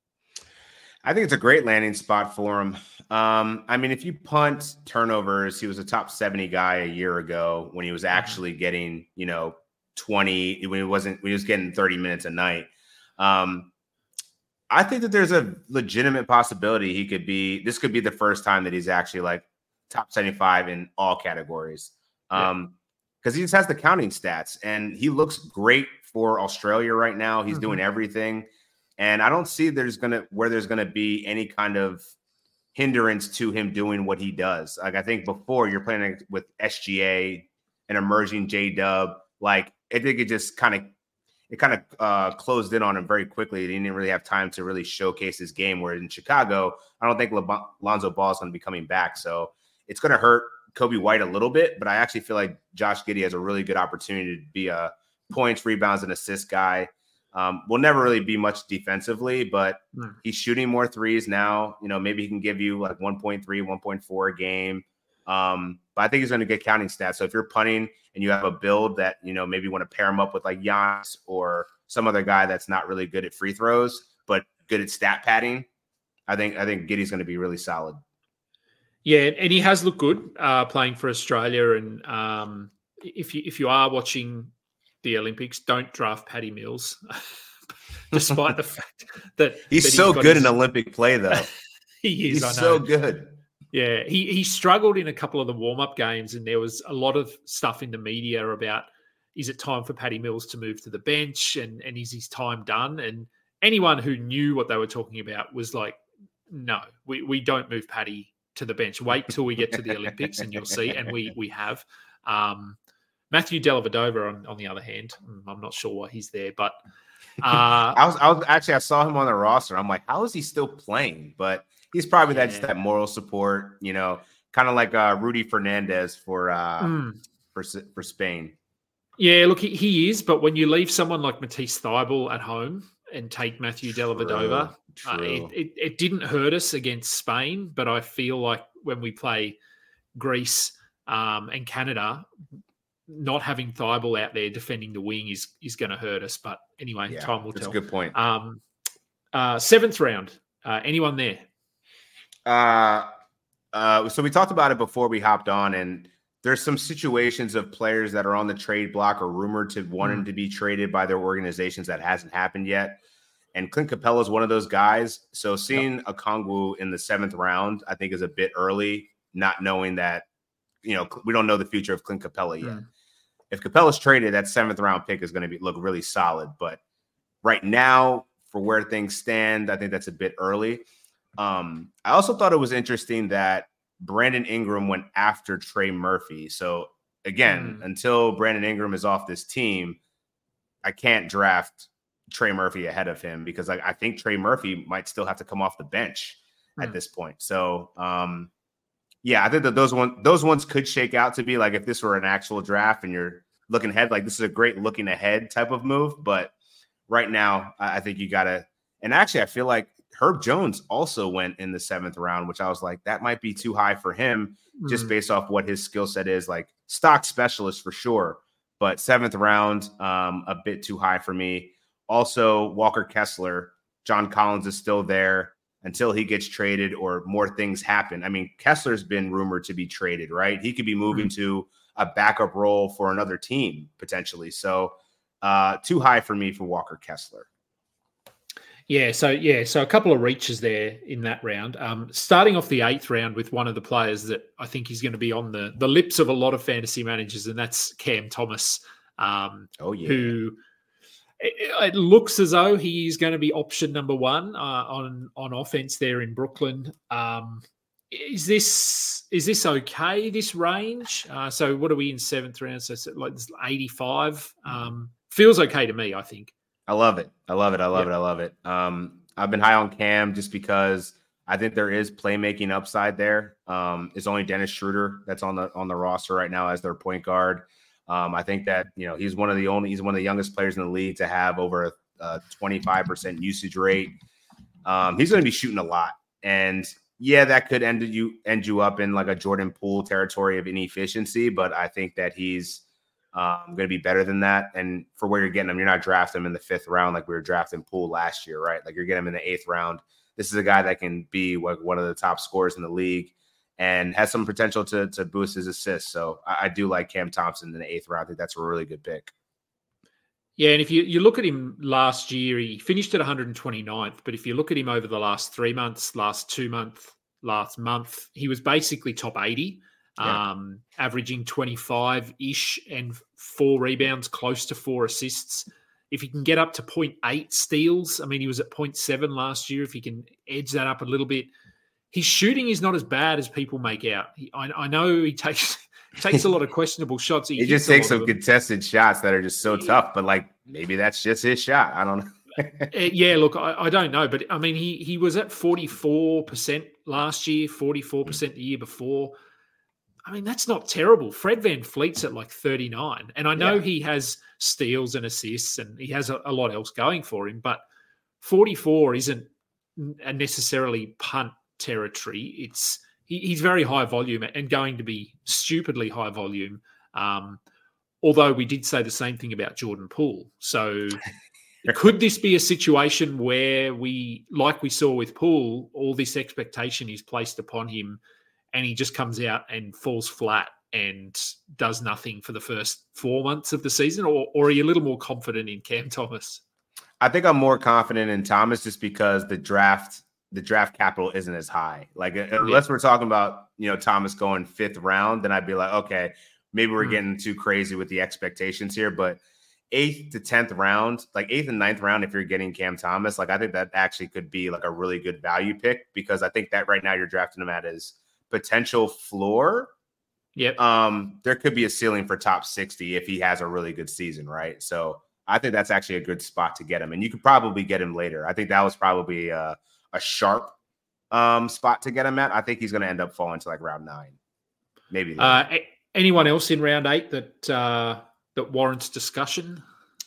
I think it's a great landing spot for him. Um, I mean, if you punt turnovers, he was a top seventy guy a year ago when he was actually getting, you know, twenty, when he wasn't, when he was getting thirty minutes a night. Um, I think that there's a legitimate possibility he could be, this could be the first time that he's actually like top seventy-five in all categories. Um, because he just has the counting stats and he looks great for Australia right now. He's mm-hmm. doing everything. And I don't see there's gonna where there's gonna be any kind of hindrance to him doing what he does. Like I think before you're playing with S G A, an emerging J Dub. Like I think it just kind of it kind of uh, closed in on him very quickly. He didn't really have time to really showcase his game. Where in Chicago, I don't think Le- Lonzo Ball is going to be coming back, so it's going to hurt Kobe White a little bit. But I actually feel like Josh Giddey has a really good opportunity to be a points, rebounds, and assist guy. Um, will never really be much defensively, but mm. he's shooting more threes now. You know, maybe he can give you like one point three, one point four a game. Um, but I think he's going to get counting stats. So if you're punting and you have a build that, you know, maybe you want to pair him up with like Giannis or some other guy that's not really good at free throws, but good at stat padding, I think, I think Giddey's going to be really solid. Yeah, and he has looked good uh, playing for Australia. And um, if you if you are watching the Olympics, don't draft Paddy Mills, despite the fact that he's that so he's good his... in Olympic play, though. he is. He's I know. so good. Yeah, he he struggled in a couple of the warm up games, and there was a lot of stuff in the media about, is it time for Paddy Mills to move to the bench, and and is his time done? And anyone who knew what they were talking about was like, no, we we don't move Paddy to the bench. Wait till we get to the Olympics and you'll see. And we we have. Um, Matthew Dellavedova, on, on the other hand, I'm not sure why he's there, but uh, I was I was actually I saw him on the roster. I'm like, how is he still playing? But he's probably yeah. that's that moral support, you know, kind of like uh, Rudy Fernandez for uh, mm. for for Spain. Yeah, look, he, he is. But when you leave someone like Matisse Thybulle at home and take Matthew Dellavedova, uh, it, it, it didn't hurt us against Spain, but I feel like when we play Greece um, and Canada, not having Thybulle out there defending the wing is is going to hurt us. But anyway, yeah, time will that's tell. That's a good point. Um, uh, seventh round, uh, anyone there? Uh, uh, so we talked about it before we hopped on, and there's some situations of players that are on the trade block or rumored to wanting mm. to be traded by their organizations that hasn't happened yet. And Clint Capella is one of those guys. So seeing yep. Okongwu in the seventh round, I think is a bit early, not knowing that, you know, we don't know the future of Clint Capella yet. Mm. If Capella's traded, that seventh round pick is going to be look really solid. But right now, for where things stand, I think that's a bit early. Um, I also thought it was interesting that Brandon Ingram went after Trey Murphy. So again, mm. until Brandon Ingram is off this team, I can't draft Trey Murphy ahead of him because I, I think Trey Murphy might still have to come off the bench mm. at this point. So um, yeah, I think that those one those ones could shake out to be like if this were an actual draft and you're looking ahead, like this is a great looking ahead type of move. But right now, I, I think you gotta. And actually, I feel like Herb Jones also went in the seventh round, which I was like, that might be too high for him, mm. just based off what his skill set is. Like stock specialist for sure, but seventh round, um, a bit too high for me. Also, Walker Kessler, John Collins is still there until he gets traded or more things happen. I mean, Kessler's been rumored to be traded, right? He could be moving mm. to a backup role for another team potentially. So uh, too high for me for Walker Kessler. Yeah, so yeah, so a couple of reaches there in that round. Um, starting off the eighth round with one of the players that I think is going to be on the, the lips of a lot of fantasy managers, and that's Cam Thomas. Um, oh yeah, who it, it looks as though he is going to be option number one uh, on on offense there in Brooklyn. Um, is this is this okay? This range? Uh, so what are we in seventh round? So, so like this eighty-five um, feels okay to me. I think. I love it. I love it. I love yeah. it. I love it. Um, I've been high on Cam just because I think there is playmaking upside there. Um, it's only Dennis Schroeder that's on the on the roster right now as their point guard. Um, I think that you know he's one of the only he's one of the youngest players in the league to have over a, a twenty-five percent usage rate. Um, he's going to be shooting a lot, and yeah, that could end you end you up in like a Jordan Poole territory of inefficiency. But I think that he's Um, going to be better than that. And for where you're getting him, you're not drafting him in the fifth round like we were drafting Poole last year, right? Like you're getting him in the eighth round. This is a guy that can be like one of the top scorers in the league and has some potential to to boost his assists. So I, I do like Cam Thompson in the eighth round. I think that's a really good pick. Yeah, and if you, you look at him last year, he finished at one hundred twenty-ninth. But if you look at him over the last three months, last two months, last month, he was basically top eighty. Yeah. Um, averaging twenty-five-ish and four rebounds, close to four assists. If he can get up to zero point eight steals, I mean, he was at zero point seven last year. If he can edge that up a little bit, his shooting is not as bad as people make out. He, I, I know he takes takes a lot of questionable shots. He, he just takes some contested shots that are just so yeah. tough, but like maybe that's just his shot. I don't know. yeah, look, I, I don't know, but I mean, he he was at forty-four percent last year, forty-four percent the year before. I mean, that's not terrible. Fred VanVleet's at like thirty-nine. And I know yeah. he has steals and assists and he has a, a lot else going for him, but forty-four isn't necessarily punt territory. It's he, he's very high volume and going to be stupidly high volume. Um, although we did say the same thing about Jordan Poole. So could this be a situation where we, like we saw with Poole, all this expectation is placed upon him and he just comes out and falls flat and does nothing for the first four months of the season? Or, or are you a little more confident in Cam Thomas? I think I'm more confident in Thomas just because the draft the draft capital isn't as high. Like unless yeah. we're talking about, you know, Thomas going fifth round, then I'd be like, okay, maybe we're mm. getting too crazy with the expectations here. But eighth to tenth round, like eighth and ninth round, if you're getting Cam Thomas, like I think that actually could be like a really good value pick, because I think that right now you're drafting him at his potential floor. Yep. Um, there could be a ceiling for top sixty if he has a really good season, right? So I think that's actually a good spot to get him. And you could probably get him later. I think that was probably uh, a sharp um, spot to get him at. I think he's going to end up falling to like round nine, maybe. Uh, anyone else in round eight that uh, that warrants discussion?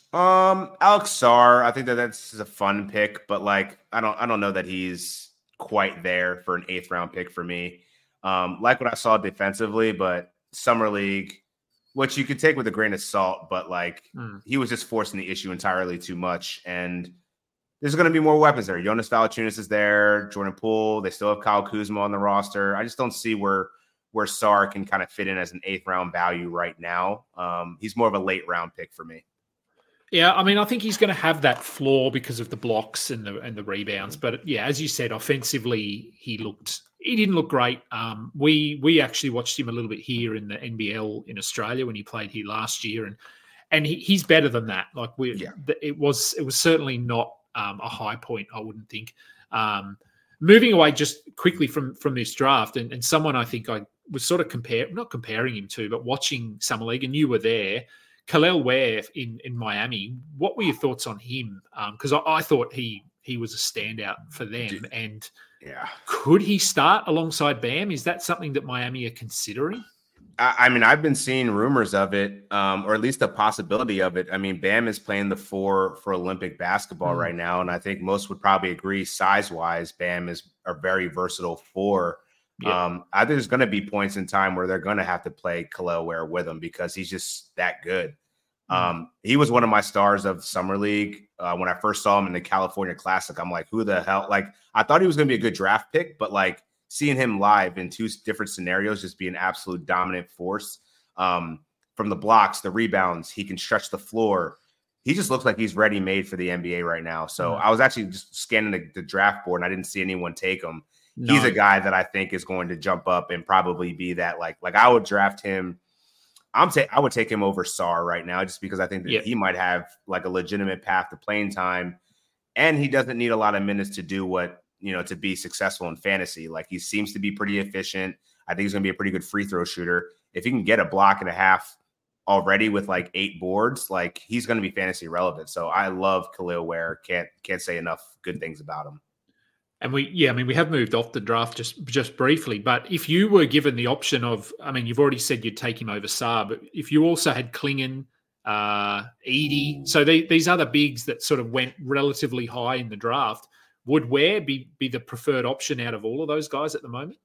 Um, Alex Sarr. I think that that's a fun pick, but like I don't, I don't know that he's quite there for an eighth round pick for me. Um, like what I saw defensively, but summer league, which you could take with a grain of salt, but like mm. he was just forcing the issue entirely too much. And there's going to be more weapons there. Jonas Valanciunas is there, Jordan Poole. They still have Kyle Kuzma on the roster. I just don't see where where Sarr can kind of fit in as an eighth round value right now. Um, he's more of a late round pick for me. Yeah, I mean, I think he's going to have that floor because of the blocks and the and the rebounds. But yeah, as you said, offensively, he looked he didn't look great. Um, we we actually watched him a little bit here in the N B L in Australia when he played here last year, and and he, he's better than that. Like we, yeah. it was it was certainly not um, a high point, I wouldn't think. Um, moving away just quickly from from this draft, and, and someone I think I was sort of compare not comparing him to, but watching Summer League, and you were there. Kel'el Ware in, in Miami, what were your thoughts on him? Because um, I, I thought he he was a standout for them. And yeah, could he start alongside Bam? Is that something that Miami are considering? I, I mean, I've been seeing rumors of it, um, or at least a possibility of it. I mean, Bam is playing the four for Olympic basketball mm. right now, and I think most would probably agree size-wise, Bam is a very versatile four. Yeah. Um, I think there's going to be points in time where they're going to have to play Kel'el Ware with him because he's just that good. Mm-hmm. Um, he was one of my stars of Summer League. Uh, when I first saw him in the California Classic, I'm like, who the hell? Like, I thought he was going to be a good draft pick, but like seeing him live in two different scenarios, just be an absolute dominant force. Um, from the blocks, the rebounds, he can stretch the floor. He just looks like he's ready made for the N B A right now. So mm-hmm. I was actually just scanning the, the draft board and I didn't see anyone take him. No. He's a guy that I think is going to jump up and probably be that like like I would draft him. I'm ta- I would take him over Sarr right now just because I think that yeah. he might have like a legitimate path to playing time, and he doesn't need a lot of minutes to do what you know to be successful in fantasy. Like he seems to be pretty efficient. I think he's going to be a pretty good free throw shooter. If he can get a block and a half already with like eight boards, like he's going to be fantasy relevant. So I love Kel'el Ware. Can't can't say enough good things about him. And we, yeah, I mean, we have moved off the draft just just briefly, but if you were given the option of, I mean, you've already said you'd take him over Sarr, but if you also had Klingon, uh, Edey, so they, these other bigs that sort of went relatively high in the draft, would Ware be be the preferred option out of all of those guys at the moment?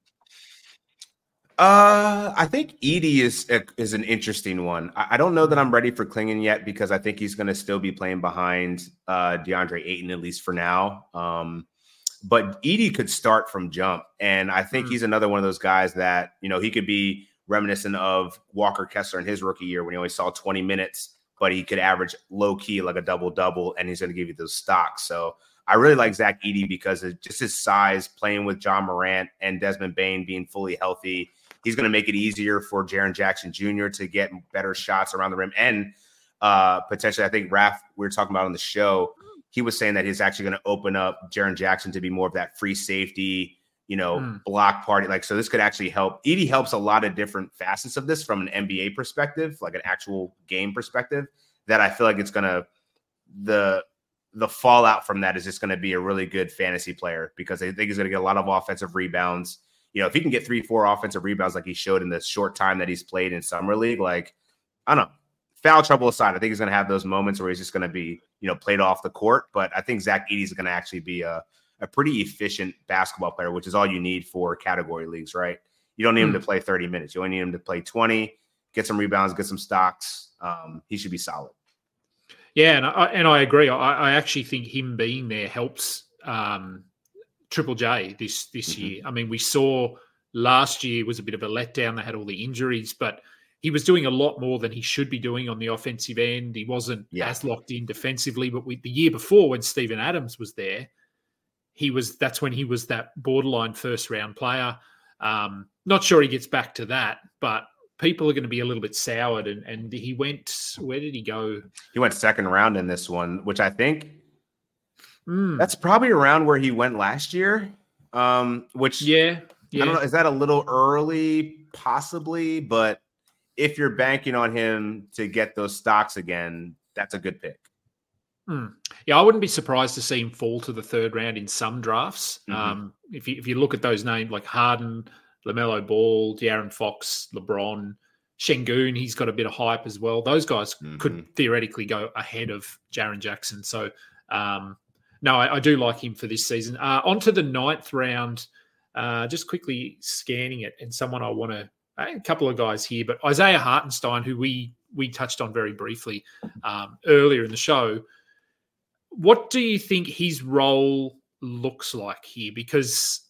Uh, I think Edey is is an interesting one. I, I don't know that I'm ready for Klingon yet because I think he's going to still be playing behind uh, DeAndre Ayton, at least for now. Um, But Edey could start from jump. And I think mm. he's another one of those guys that, you know, he could be reminiscent of Walker Kessler in his rookie year when he only saw twenty minutes, but he could average low key like a double double, and he's going to give you those stocks. So I really like Zach Edey because of just his size, playing with John Morant and Desmond Bane being fully healthy. He's going to make it easier for Jaren Jackson Junior to get better shots around the rim. And uh, potentially, I think Raph, we were talking about on the show, he was saying that he's actually going to open up Jaren Jackson to be more of that free safety, you know, mm. block party. Like, so this could actually help. Edey helps a lot of different facets of this from an N B A perspective, like an actual game perspective, that I feel like it's going to, the, the fallout from that is just going to be a really good fantasy player because I think he's going to get a lot of offensive rebounds. You know, if he can get three, four offensive rebounds, like he showed in the short time that he's played in Summer League, like, I don't know. Foul trouble aside, I think he's going to have those moments where he's just going to be, you know, played off the court. But I think Zach Edey is going to actually be a, a pretty efficient basketball player, which is all you need for category leagues, right? You don't need mm. him to play thirty minutes. You only need him to play twenty, get some rebounds, get some stocks. Um, he should be solid. Yeah, and I, and I agree. I, I actually think him being there helps um, Triple J this this mm-hmm. year. I mean, we saw last year was a bit of a letdown. They had all the injuries, but he was doing a lot more than he should be doing on the offensive end. He wasn't yeah. as locked in defensively, but we, the year before when Steven Adams was there, he was that's when he was that borderline first round player. Um, not sure he gets back to that, but people are going to be a little bit soured. And, and he went, where did he go? He went second round in this one, which I think mm. that's probably around where he went last year. Um, which yeah, yeah, I don't know. Is that a little early? Possibly, but if you're banking on him to get those stocks again, that's a good pick. Mm. Yeah, I wouldn't be surprised to see him fall to the third round in some drafts. Mm-hmm. Um, if you if you look at those names like Harden, LaMelo Ball, De'Aaron Fox, LeBron, Şengün, he's got a bit of hype as well. Those guys mm-hmm. could theoretically go ahead of Jaren Jackson. So, um, no, I, I do like him for this season. Uh, on to the ninth round, uh, just quickly scanning it, and someone I want to, a couple of guys here, but Isaiah Hartenstein, who we we touched on very briefly um, earlier in the show. What do you think his role looks like here? Because,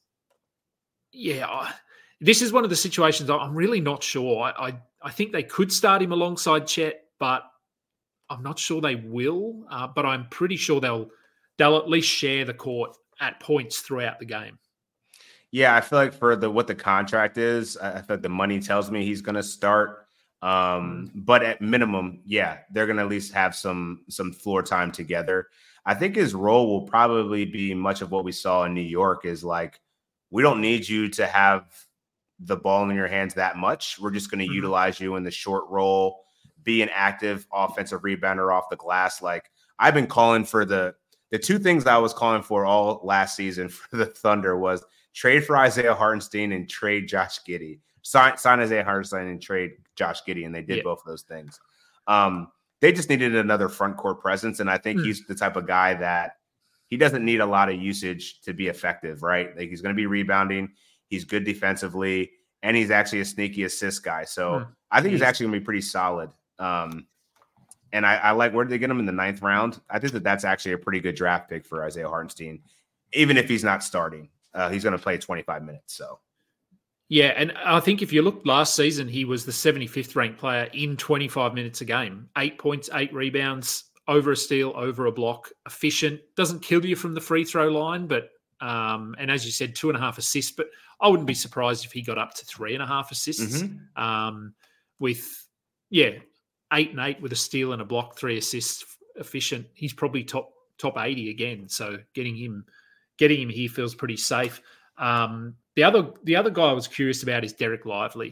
yeah, this is one of the situations I'm really not sure. I, I, I think they could start him alongside Chet, but I'm not sure they will. Uh, but I'm pretty sure they'll they'll at least share the court at points throughout the game. Yeah, I feel like for the what the contract is, I feel like the money tells me he's going to start. Um, but at minimum, yeah, they're going to at least have some some floor time together. I think his role will probably be much of what we saw in New York is like, we don't need you to have the ball in your hands that much. We're just going to mm-hmm. utilize you in the short role, be an active offensive rebounder off the glass. Like I've been calling for the, the two things I was calling for all last season for the Thunder was trade for Isaiah Hartenstein and trade Josh Giddey. Sign, sign Isaiah Hartenstein and trade Josh Giddey. And they did yeah. both of those things. Um, They just needed another front court presence, and I think mm. he's the type of guy that he doesn't need a lot of usage to be effective, right? Like he's going to be rebounding, he's good defensively, and he's actually a sneaky assist guy. So mm. I think he's actually going to be pretty solid. Um, and I, I like where did they get him in the ninth round? I think that that's actually a pretty good draft pick for Isaiah Hartenstein, even if he's not starting. Uh, he's going to play twenty-five minutes, so. Yeah, and I think if you look last season, he was the seventy-fifth ranked player in twenty-five minutes a game. Eight points, eight rebounds, over a steal, over a block, efficient. Doesn't kill you from the free throw line, but um, and as you said, two and a half assists. But I wouldn't be surprised if he got up to three and a half assists. Mm-hmm. Um, with yeah, eight and eight with a steal and a block, three assists, efficient. He's probably top top eighty again. So getting him getting him here feels pretty safe. Um, The other the other guy I was curious about is Derek Lively.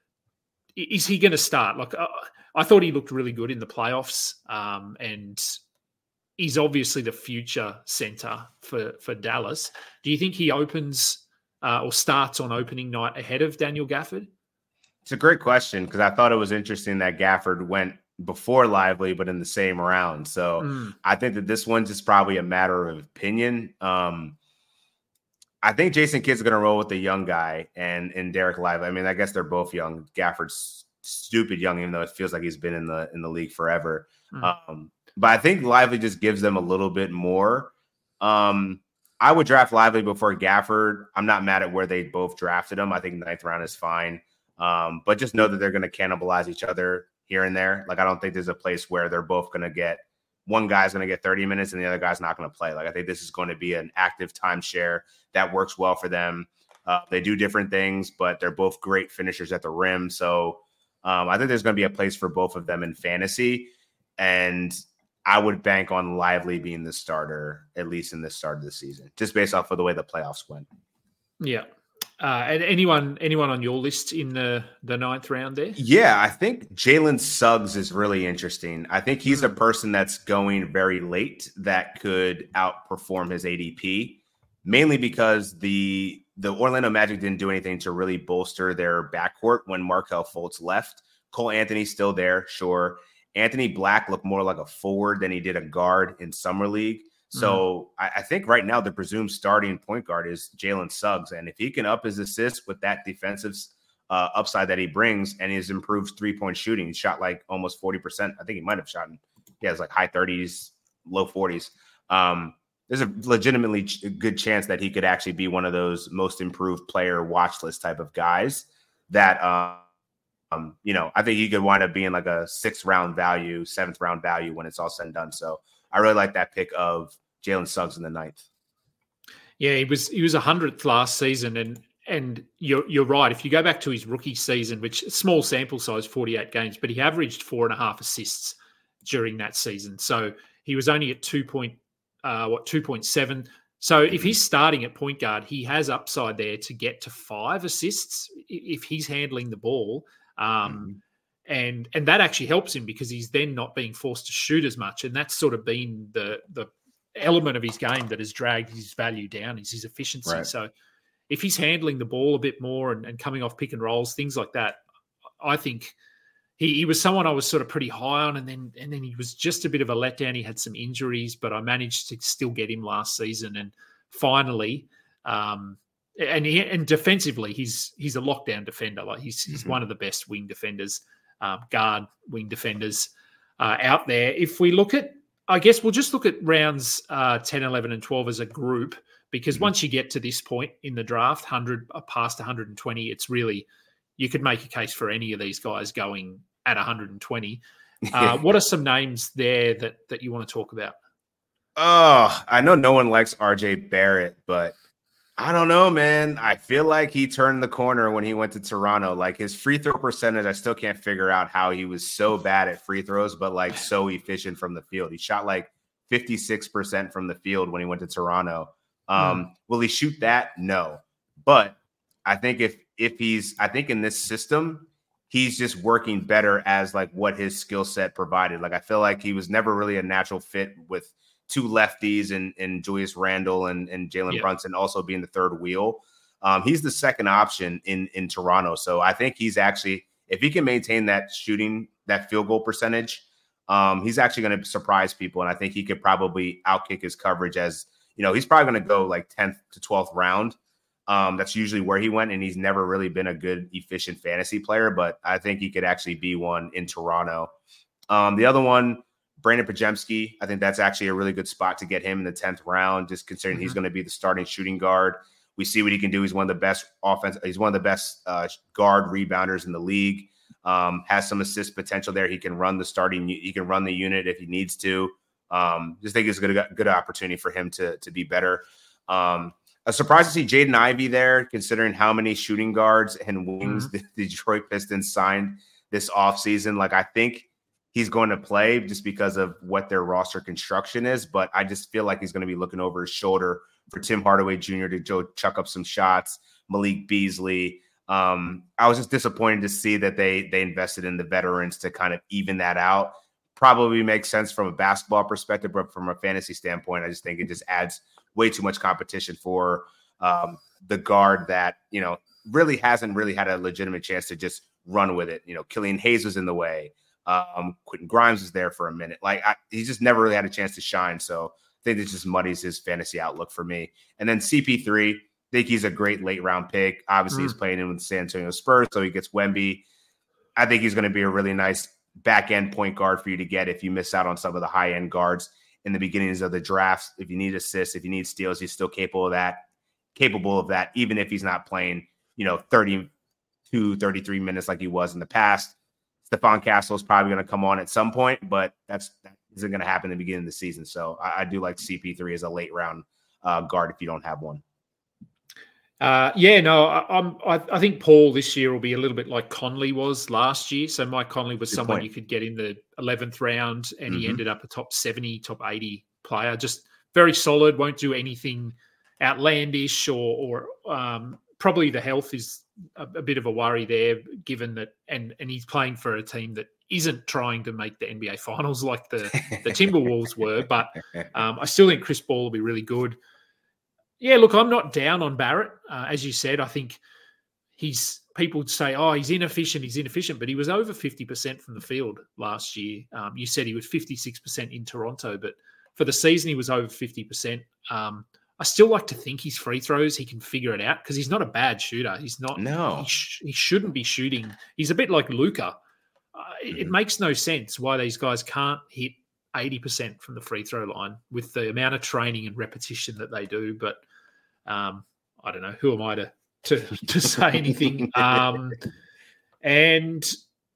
Is he going to start? Like uh, I thought he looked really good in the playoffs, um, and he's obviously the future center for, for Dallas. Do you think he opens uh, or starts on opening night ahead of Daniel Gafford? It's a great question because I thought it was interesting that Gafford went before Lively, but in the same round. So mm. I think that this one's just probably a matter of opinion. Um, I think Jason Kidd's going to roll with the young guy and, and Derek Lively. I mean, I guess they're both young. Gafford's stupid young, even though it feels like he's been in the in the league forever. Mm. Um, but I think Lively just gives them a little bit more. Um, I would draft Lively before Gafford. I'm not mad at where they both drafted him. I think ninth round is fine. Um, but just know that they're going to cannibalize each other here and there. Like, I don't think there's a place where they're both going to get one guy's going to get thirty minutes and the other guy's not going to play. Like, I think this is going to be an active timeshare that works well for them. Uh, they do different things, but they're both great finishers at the rim. So um, I think there's going to be a place for both of them in fantasy. And I would bank on Lively being the starter, at least in this start of the season, just based off of the way the playoffs went. Yeah. Uh, and anyone anyone on your list in the, the ninth round there? Yeah, I think Jalen Suggs is really interesting. I think he's mm. a person that's going very late that could outperform his A D P, mainly because the the Orlando Magic didn't do anything to really bolster their backcourt when Markelle Fultz left. Cole Anthony's still there, sure. Anthony Black looked more like a forward than he did a guard in Summer League. So mm. I, I think right now the presumed starting point guard is Jalen Suggs. And if he can up his assists with that defensive uh, upside that he brings and his improved three-point shooting, he shot like almost forty percent. I think he might have shot in, he has like high thirties, low forties. Um, there's a legitimately good chance that he could actually be one of those most improved player watch list type of guys that, um, um, you know, I think he could wind up being like a sixth round value, seventh round value when it's all said and done. So I really like that pick of Jalen Suggs in the ninth. Yeah, he was he was a hundredth last season, and and you're you're right. If you go back to his rookie season, which small sample size, forty-eight games, but he averaged four and a half assists during that season. So he was only at two point uh, what two point seven. So if he's starting at point guard, he has upside there to get to five assists if he's handling the ball. Um, mm-hmm. And and that actually helps him because he's then not being forced to shoot as much. And that's sort of been the the element of his game that has dragged his value down, is his efficiency. Right. So if he's handling the ball a bit more and, and coming off pick and rolls, things like that, I think he, he was someone I was sort of pretty high on. And then and then he was just a bit of a letdown. He had some injuries, but I managed to still get him last season. And finally, um, and he, and defensively, he's he's a lockdown defender. Like he's he's mm-hmm. one of the best wing defenders. Um, guard wing defenders uh, out there. If we look at, I guess we'll just look at rounds uh, ten, eleven, and twelve as a group, because mm-hmm. once you get to this point in the draft, one hundred past one hundred twenty, it's really, you could make a case for any of these guys going at one hundred twenty. Uh, what are some names there that that you want to talk about? Oh, I know no one likes R J Barrett, but I don't know, man. I feel like he turned the corner when he went to Toronto. Like his free throw percentage, I still can't figure out how he was so bad at free throws, but like so efficient from the field. He shot like fifty-six percent from the field when he went to Toronto. Um, mm. Will he shoot that? No. But I think if if he's, I think in this system, he's just working better as like what his skill set provided. Like I feel like he was never really a natural fit with two lefties and, and Julius Randle and, and Jalen yep. Brunson also being the third wheel. Um, he's the second option in, in Toronto. So I think he's actually, if he can maintain that shooting, that field goal percentage, um, he's actually going to surprise people. And I think he could probably outkick his coverage as, you know, he's probably going to go like tenth to twelfth round. Um, that's usually where he went. And he's never really been a good, efficient fantasy player, but I think he could actually be one in Toronto. Um, the other one, Brandon Podziemski, I think that's actually a really good spot to get him in the tenth round, just considering mm-hmm. he's going to be the starting shooting guard. We see what he can do. He's one of the best offense. He's one of the best uh, guard rebounders in the league. Um, has some assist potential there. He can run the starting. He can run the unit if he needs to. Um, just think it's a good, good opportunity for him to, to be better. Um, a surprise to see Jaden Ivey there, considering how many shooting guards and wings mm-hmm. the Detroit Pistons signed this offseason. Like, I think he's going to play just because of what their roster construction is, but I just feel like he's going to be looking over his shoulder for Tim Hardaway Junior to go chuck up some shots, Malik Beasley. Um, I was just disappointed to see that they they invested in the veterans to kind of even that out. Probably makes sense from a basketball perspective, but from a fantasy standpoint, I just think it just adds way too much competition for um, the guard that, you know, really hasn't really had a legitimate chance to just run with it. You know, Killian Hayes was in the way. Um, Quentin Grimes was there for a minute. Like I, he just never really had a chance to shine. So I think this just muddies his fantasy outlook for me. And then C P three, I think he's a great late round pick. Obviously, mm. he's playing in with the San Antonio Spurs, so he gets Wemby. I think he's going to be a really nice back end point guard for you to get if you miss out on some of the high end guards in the beginnings of the drafts. If you need assists, if you need steals, he's still capable of that. Capable of that, even if he's not playing, you know, thirty-two, thirty-three minutes like he was in the past. Stephon Castle is probably going to come on at some point, but that's that isn't going to happen in the beginning of the season. So I, I do like C P three as a late round uh, guard if you don't have one. Uh, yeah, no, I, I'm. I, I think Paul this year will be a little bit like Conley was last year. So Mike Conley was Good someone point. You could get in the eleventh round, and mm-hmm. he ended up a top seventy, top eighty player. Just very solid. Won't do anything outlandish, or or um, probably the health is a, a bit of a worry there, given that, and and he's playing for a team that isn't trying to make the N B A Finals like the the Timberwolves were. But um, I still think Chris Paul will be really good. Yeah, look, I'm not down on Barrett. Uh, as you said, I think he's people say, oh, he's inefficient, he's inefficient, but he was over fifty percent from the field last year. Um, you said he was fifty-six percent in Toronto, but for the season, he was over fifty percent. Um, I still like to think his free throws, he can figure it out because he's not a bad shooter. He's not, no, he, sh- he shouldn't be shooting. He's a bit like Luka. Uh, mm-hmm. It makes no sense why these guys can't hit eighty percent from the free throw line with the amount of training and repetition that they do. But um, I don't know. Who am I to to, to say anything? Um, and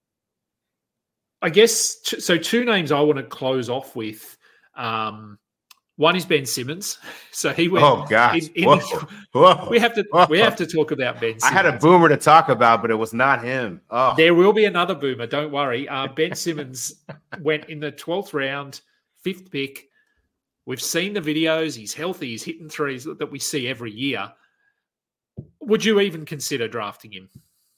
I guess, t- so two names I want to close off with. Um, one is Ben Simmons. So he went. Oh gosh! In, in whoa, the, whoa, we have to whoa. we have to talk about Ben Simmons. I had a boomer to talk about, but it was not him. Oh. There will be another boomer. Don't worry. Uh, Ben Simmons went in the twelfth round, fifth pick. We've seen the videos. He's healthy. He's hitting threes that we see every year. Would you even consider drafting him?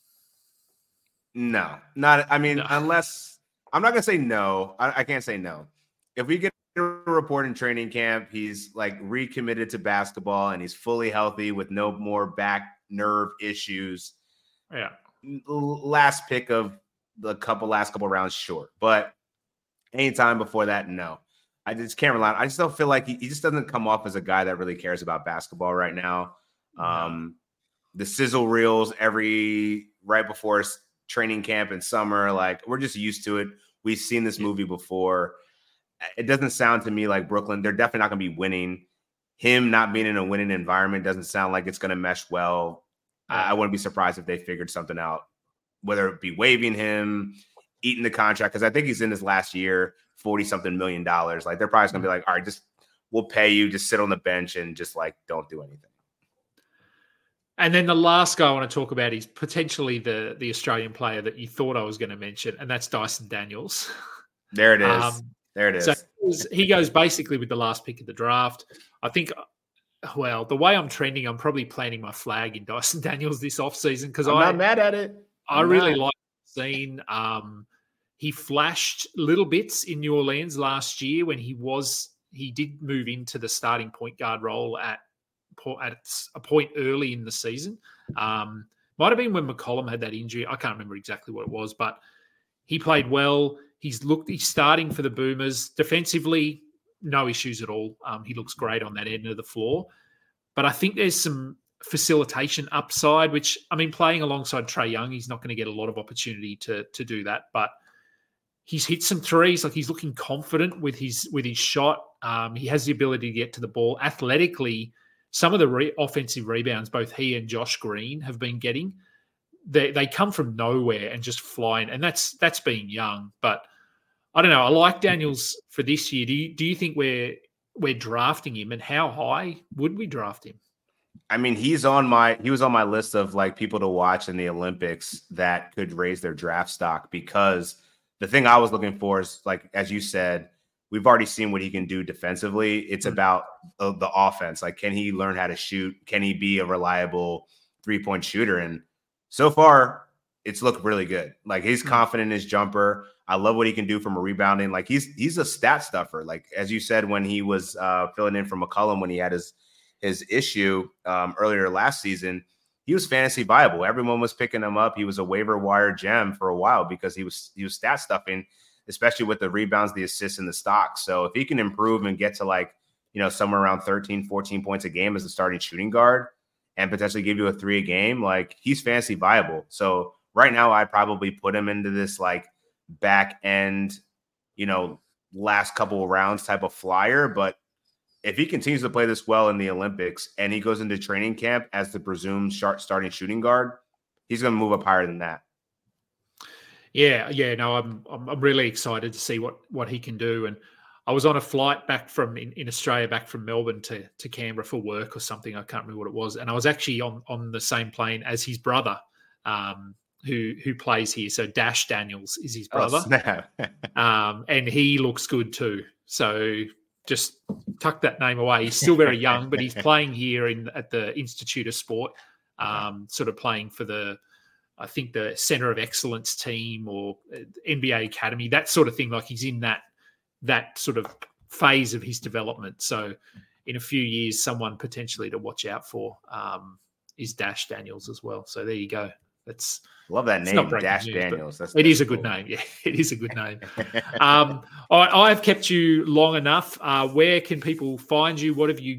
No, not. I mean, No. unless I'm not gonna say no. I, I can't say no. If we get a report in training camp, he's like recommitted to basketball and he's fully healthy with no more back nerve issues. Yeah. Last pick of the couple last couple rounds, short. But anytime before that, no. I just can't rely on. I just don't feel like he, he just doesn't come off as a guy that really cares about basketball right now. Um, the sizzle reels every right before training camp in summer, like we're just used to it. We've seen this movie before. It doesn't sound to me like Brooklyn. They're definitely not going to be winning. Him not being in a winning environment doesn't sound like it's going to mesh well. I, I wouldn't be surprised if they figured something out, whether it be waiving him, eating the contract, because I think he's in his last year, forty something million dollars. Like they're probably going to be like, all right, just we'll pay you, just sit on the bench and just like don't do anything. And then the last guy I want to talk about is potentially the the Australian player that you thought I was going to mention, and that's Dyson Daniels. There it is. Um, there it is. So he goes basically with the last pick of the draft. I think, well, the way I'm trending, I'm probably planting my flag in Dyson Daniels this offseason because I'm I, not mad at it. I I'm really not. like the scene. Um, he flashed little bits in New Orleans last year when he was he did move into the starting point guard role at at a point early in the season. Um, might have been when McCollum had that injury. I can't remember exactly what it was, but he played well. He's looked. He's starting for the Boomers defensively. No issues at all. Um, he looks great on that end of the floor. But I think there's some facilitation upside, which, I mean, playing alongside Trae Young, he's not going to get a lot of opportunity to, to do that. But he's hit some threes. Like, he's looking confident with his with his shot. Um, he has the ability to get to the ball. Athletically, some of the re- offensive rebounds, both he and Josh Green have been getting, they they come from nowhere and just flying. And that's that's being young. But I don't know. I like Daniels for this year. Do you, do you think we're we're drafting him, and how high would we draft him? I mean, he's on my he was on my list of like people to watch in the Olympics that could raise their draft stock, because the thing I was looking for is, like, as you said, we've already seen what he can do defensively. It's mm-hmm. about the, the offense. Like, can he learn how to shoot? Can he be a reliable three-point shooter? And so far, it's looked really good. Like, he's mm-hmm. confident in his jumper. I love what he can do from a rebounding. Like, he's he's a stat stuffer. Like, as you said, when he was uh, filling in for McCollum when he had his his issue um, earlier last season, he was fantasy viable. Everyone was picking him up. He was a waiver wire gem for a while because he was he was stat stuffing, especially with the rebounds, the assists, and the stocks. So if he can improve and get to, like, you know, somewhere around thirteen, fourteen points a game as a starting shooting guard and potentially give you a three a game, like, he's fantasy viable. So right now I'd probably put him into this, like, back end, you know, last couple of rounds type of flyer. But if he continues to play this well in the Olympics and he goes into training camp as the presumed start starting shooting guard, he's going to move up higher than that. Yeah, yeah, no, I'm I'm really excited to see what what he can do. And I was on a flight back from in, in Australia, back from Melbourne to to Canberra for work or something. I can't remember what it was. And I was actually on on the same plane as his brother, um, who who plays here. So Dash Daniels is his brother, oh, snap. um, and he looks good too. So just tuck that name away. He's still very young, but he's playing here in at the Institute of Sport, um, sort of playing for the, I think, the Center of Excellence team or N B A Academy, that sort of thing. Like, he's in that that sort of phase of his development. So in a few years, someone potentially to watch out for um, is Dash Daniels as well. So there you go. That's love that name, Dash news, Daniels. That's, it that's is a cool. good name. Yeah, it is a good name. um, all right, I've kept you long enough. Uh, where can people find you? What have you got?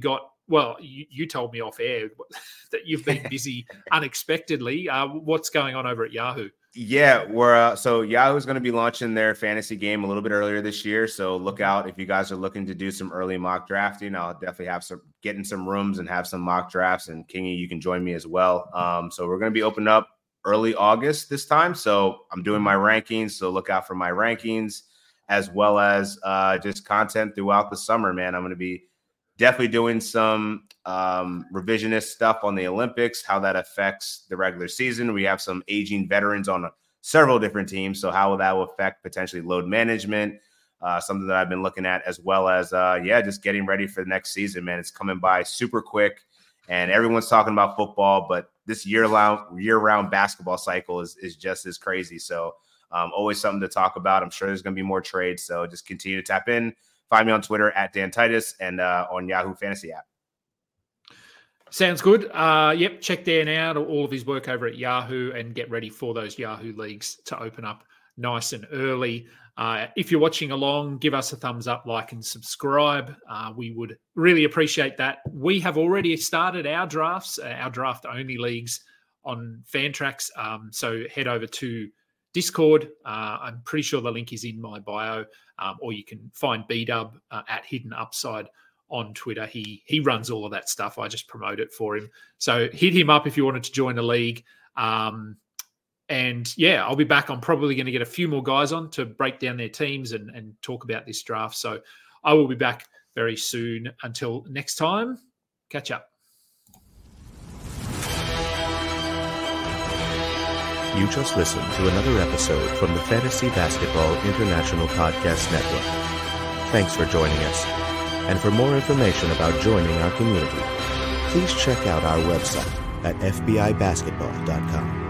well, you, you told me off air that you've been busy unexpectedly. Uh, what's going on over at Yahoo? Yeah, we're uh, so Yahoo's going to be launching their fantasy game a little bit earlier this year. So look out if you guys are looking to do some early mock drafting. I'll definitely have some get in some rooms and have some mock drafts. And Kingy, you can join me as well. Um, so we're going to be opening up early August this time. So I'm doing my rankings. So look out for my rankings as well as uh, just content throughout the summer. Man, I'm going to be definitely doing some um, revisionist stuff on the Olympics, how that affects the regular season. We have some aging veterans on a, several different teams. So how will that will affect potentially load management, uh, something that I've been looking at, as well as, uh, yeah, just getting ready for the next season, man. It's coming by super quick and everyone's talking about football, but this year-round year-round basketball cycle is, is just as crazy. So um, always something to talk about. I'm sure there's going to be more trades. So just continue to tap in. Find me on Twitter at Dan Titus and uh, on Yahoo Fantasy app. Sounds good. Uh, yep, check Dan out, all of his work over at Yahoo, and get ready for those Yahoo leagues to open up nice and early. Uh, if you're watching along, give us a thumbs up, like, and subscribe. Uh, we would really appreciate that. We have already started our drafts, uh, our draft-only leagues on Fantrax. Um, so head over to Discord. Uh, I'm pretty sure the link is in my bio, um, or you can find B-Dub uh, at Hidden Upside on Twitter. He he runs all of that stuff. I just promote it for him. So hit him up if you wanted to join a league. Um, and yeah, I'll be back. I'm probably going to get a few more guys on to break down their teams and, and talk about this draft. So I will be back very soon. Until next time, catch up. You just listened to another episode from the Fantasy Basketball International Podcast Network. Thanks for joining us. And for more information about joining our community, please check out our website at f b i basketball dot com.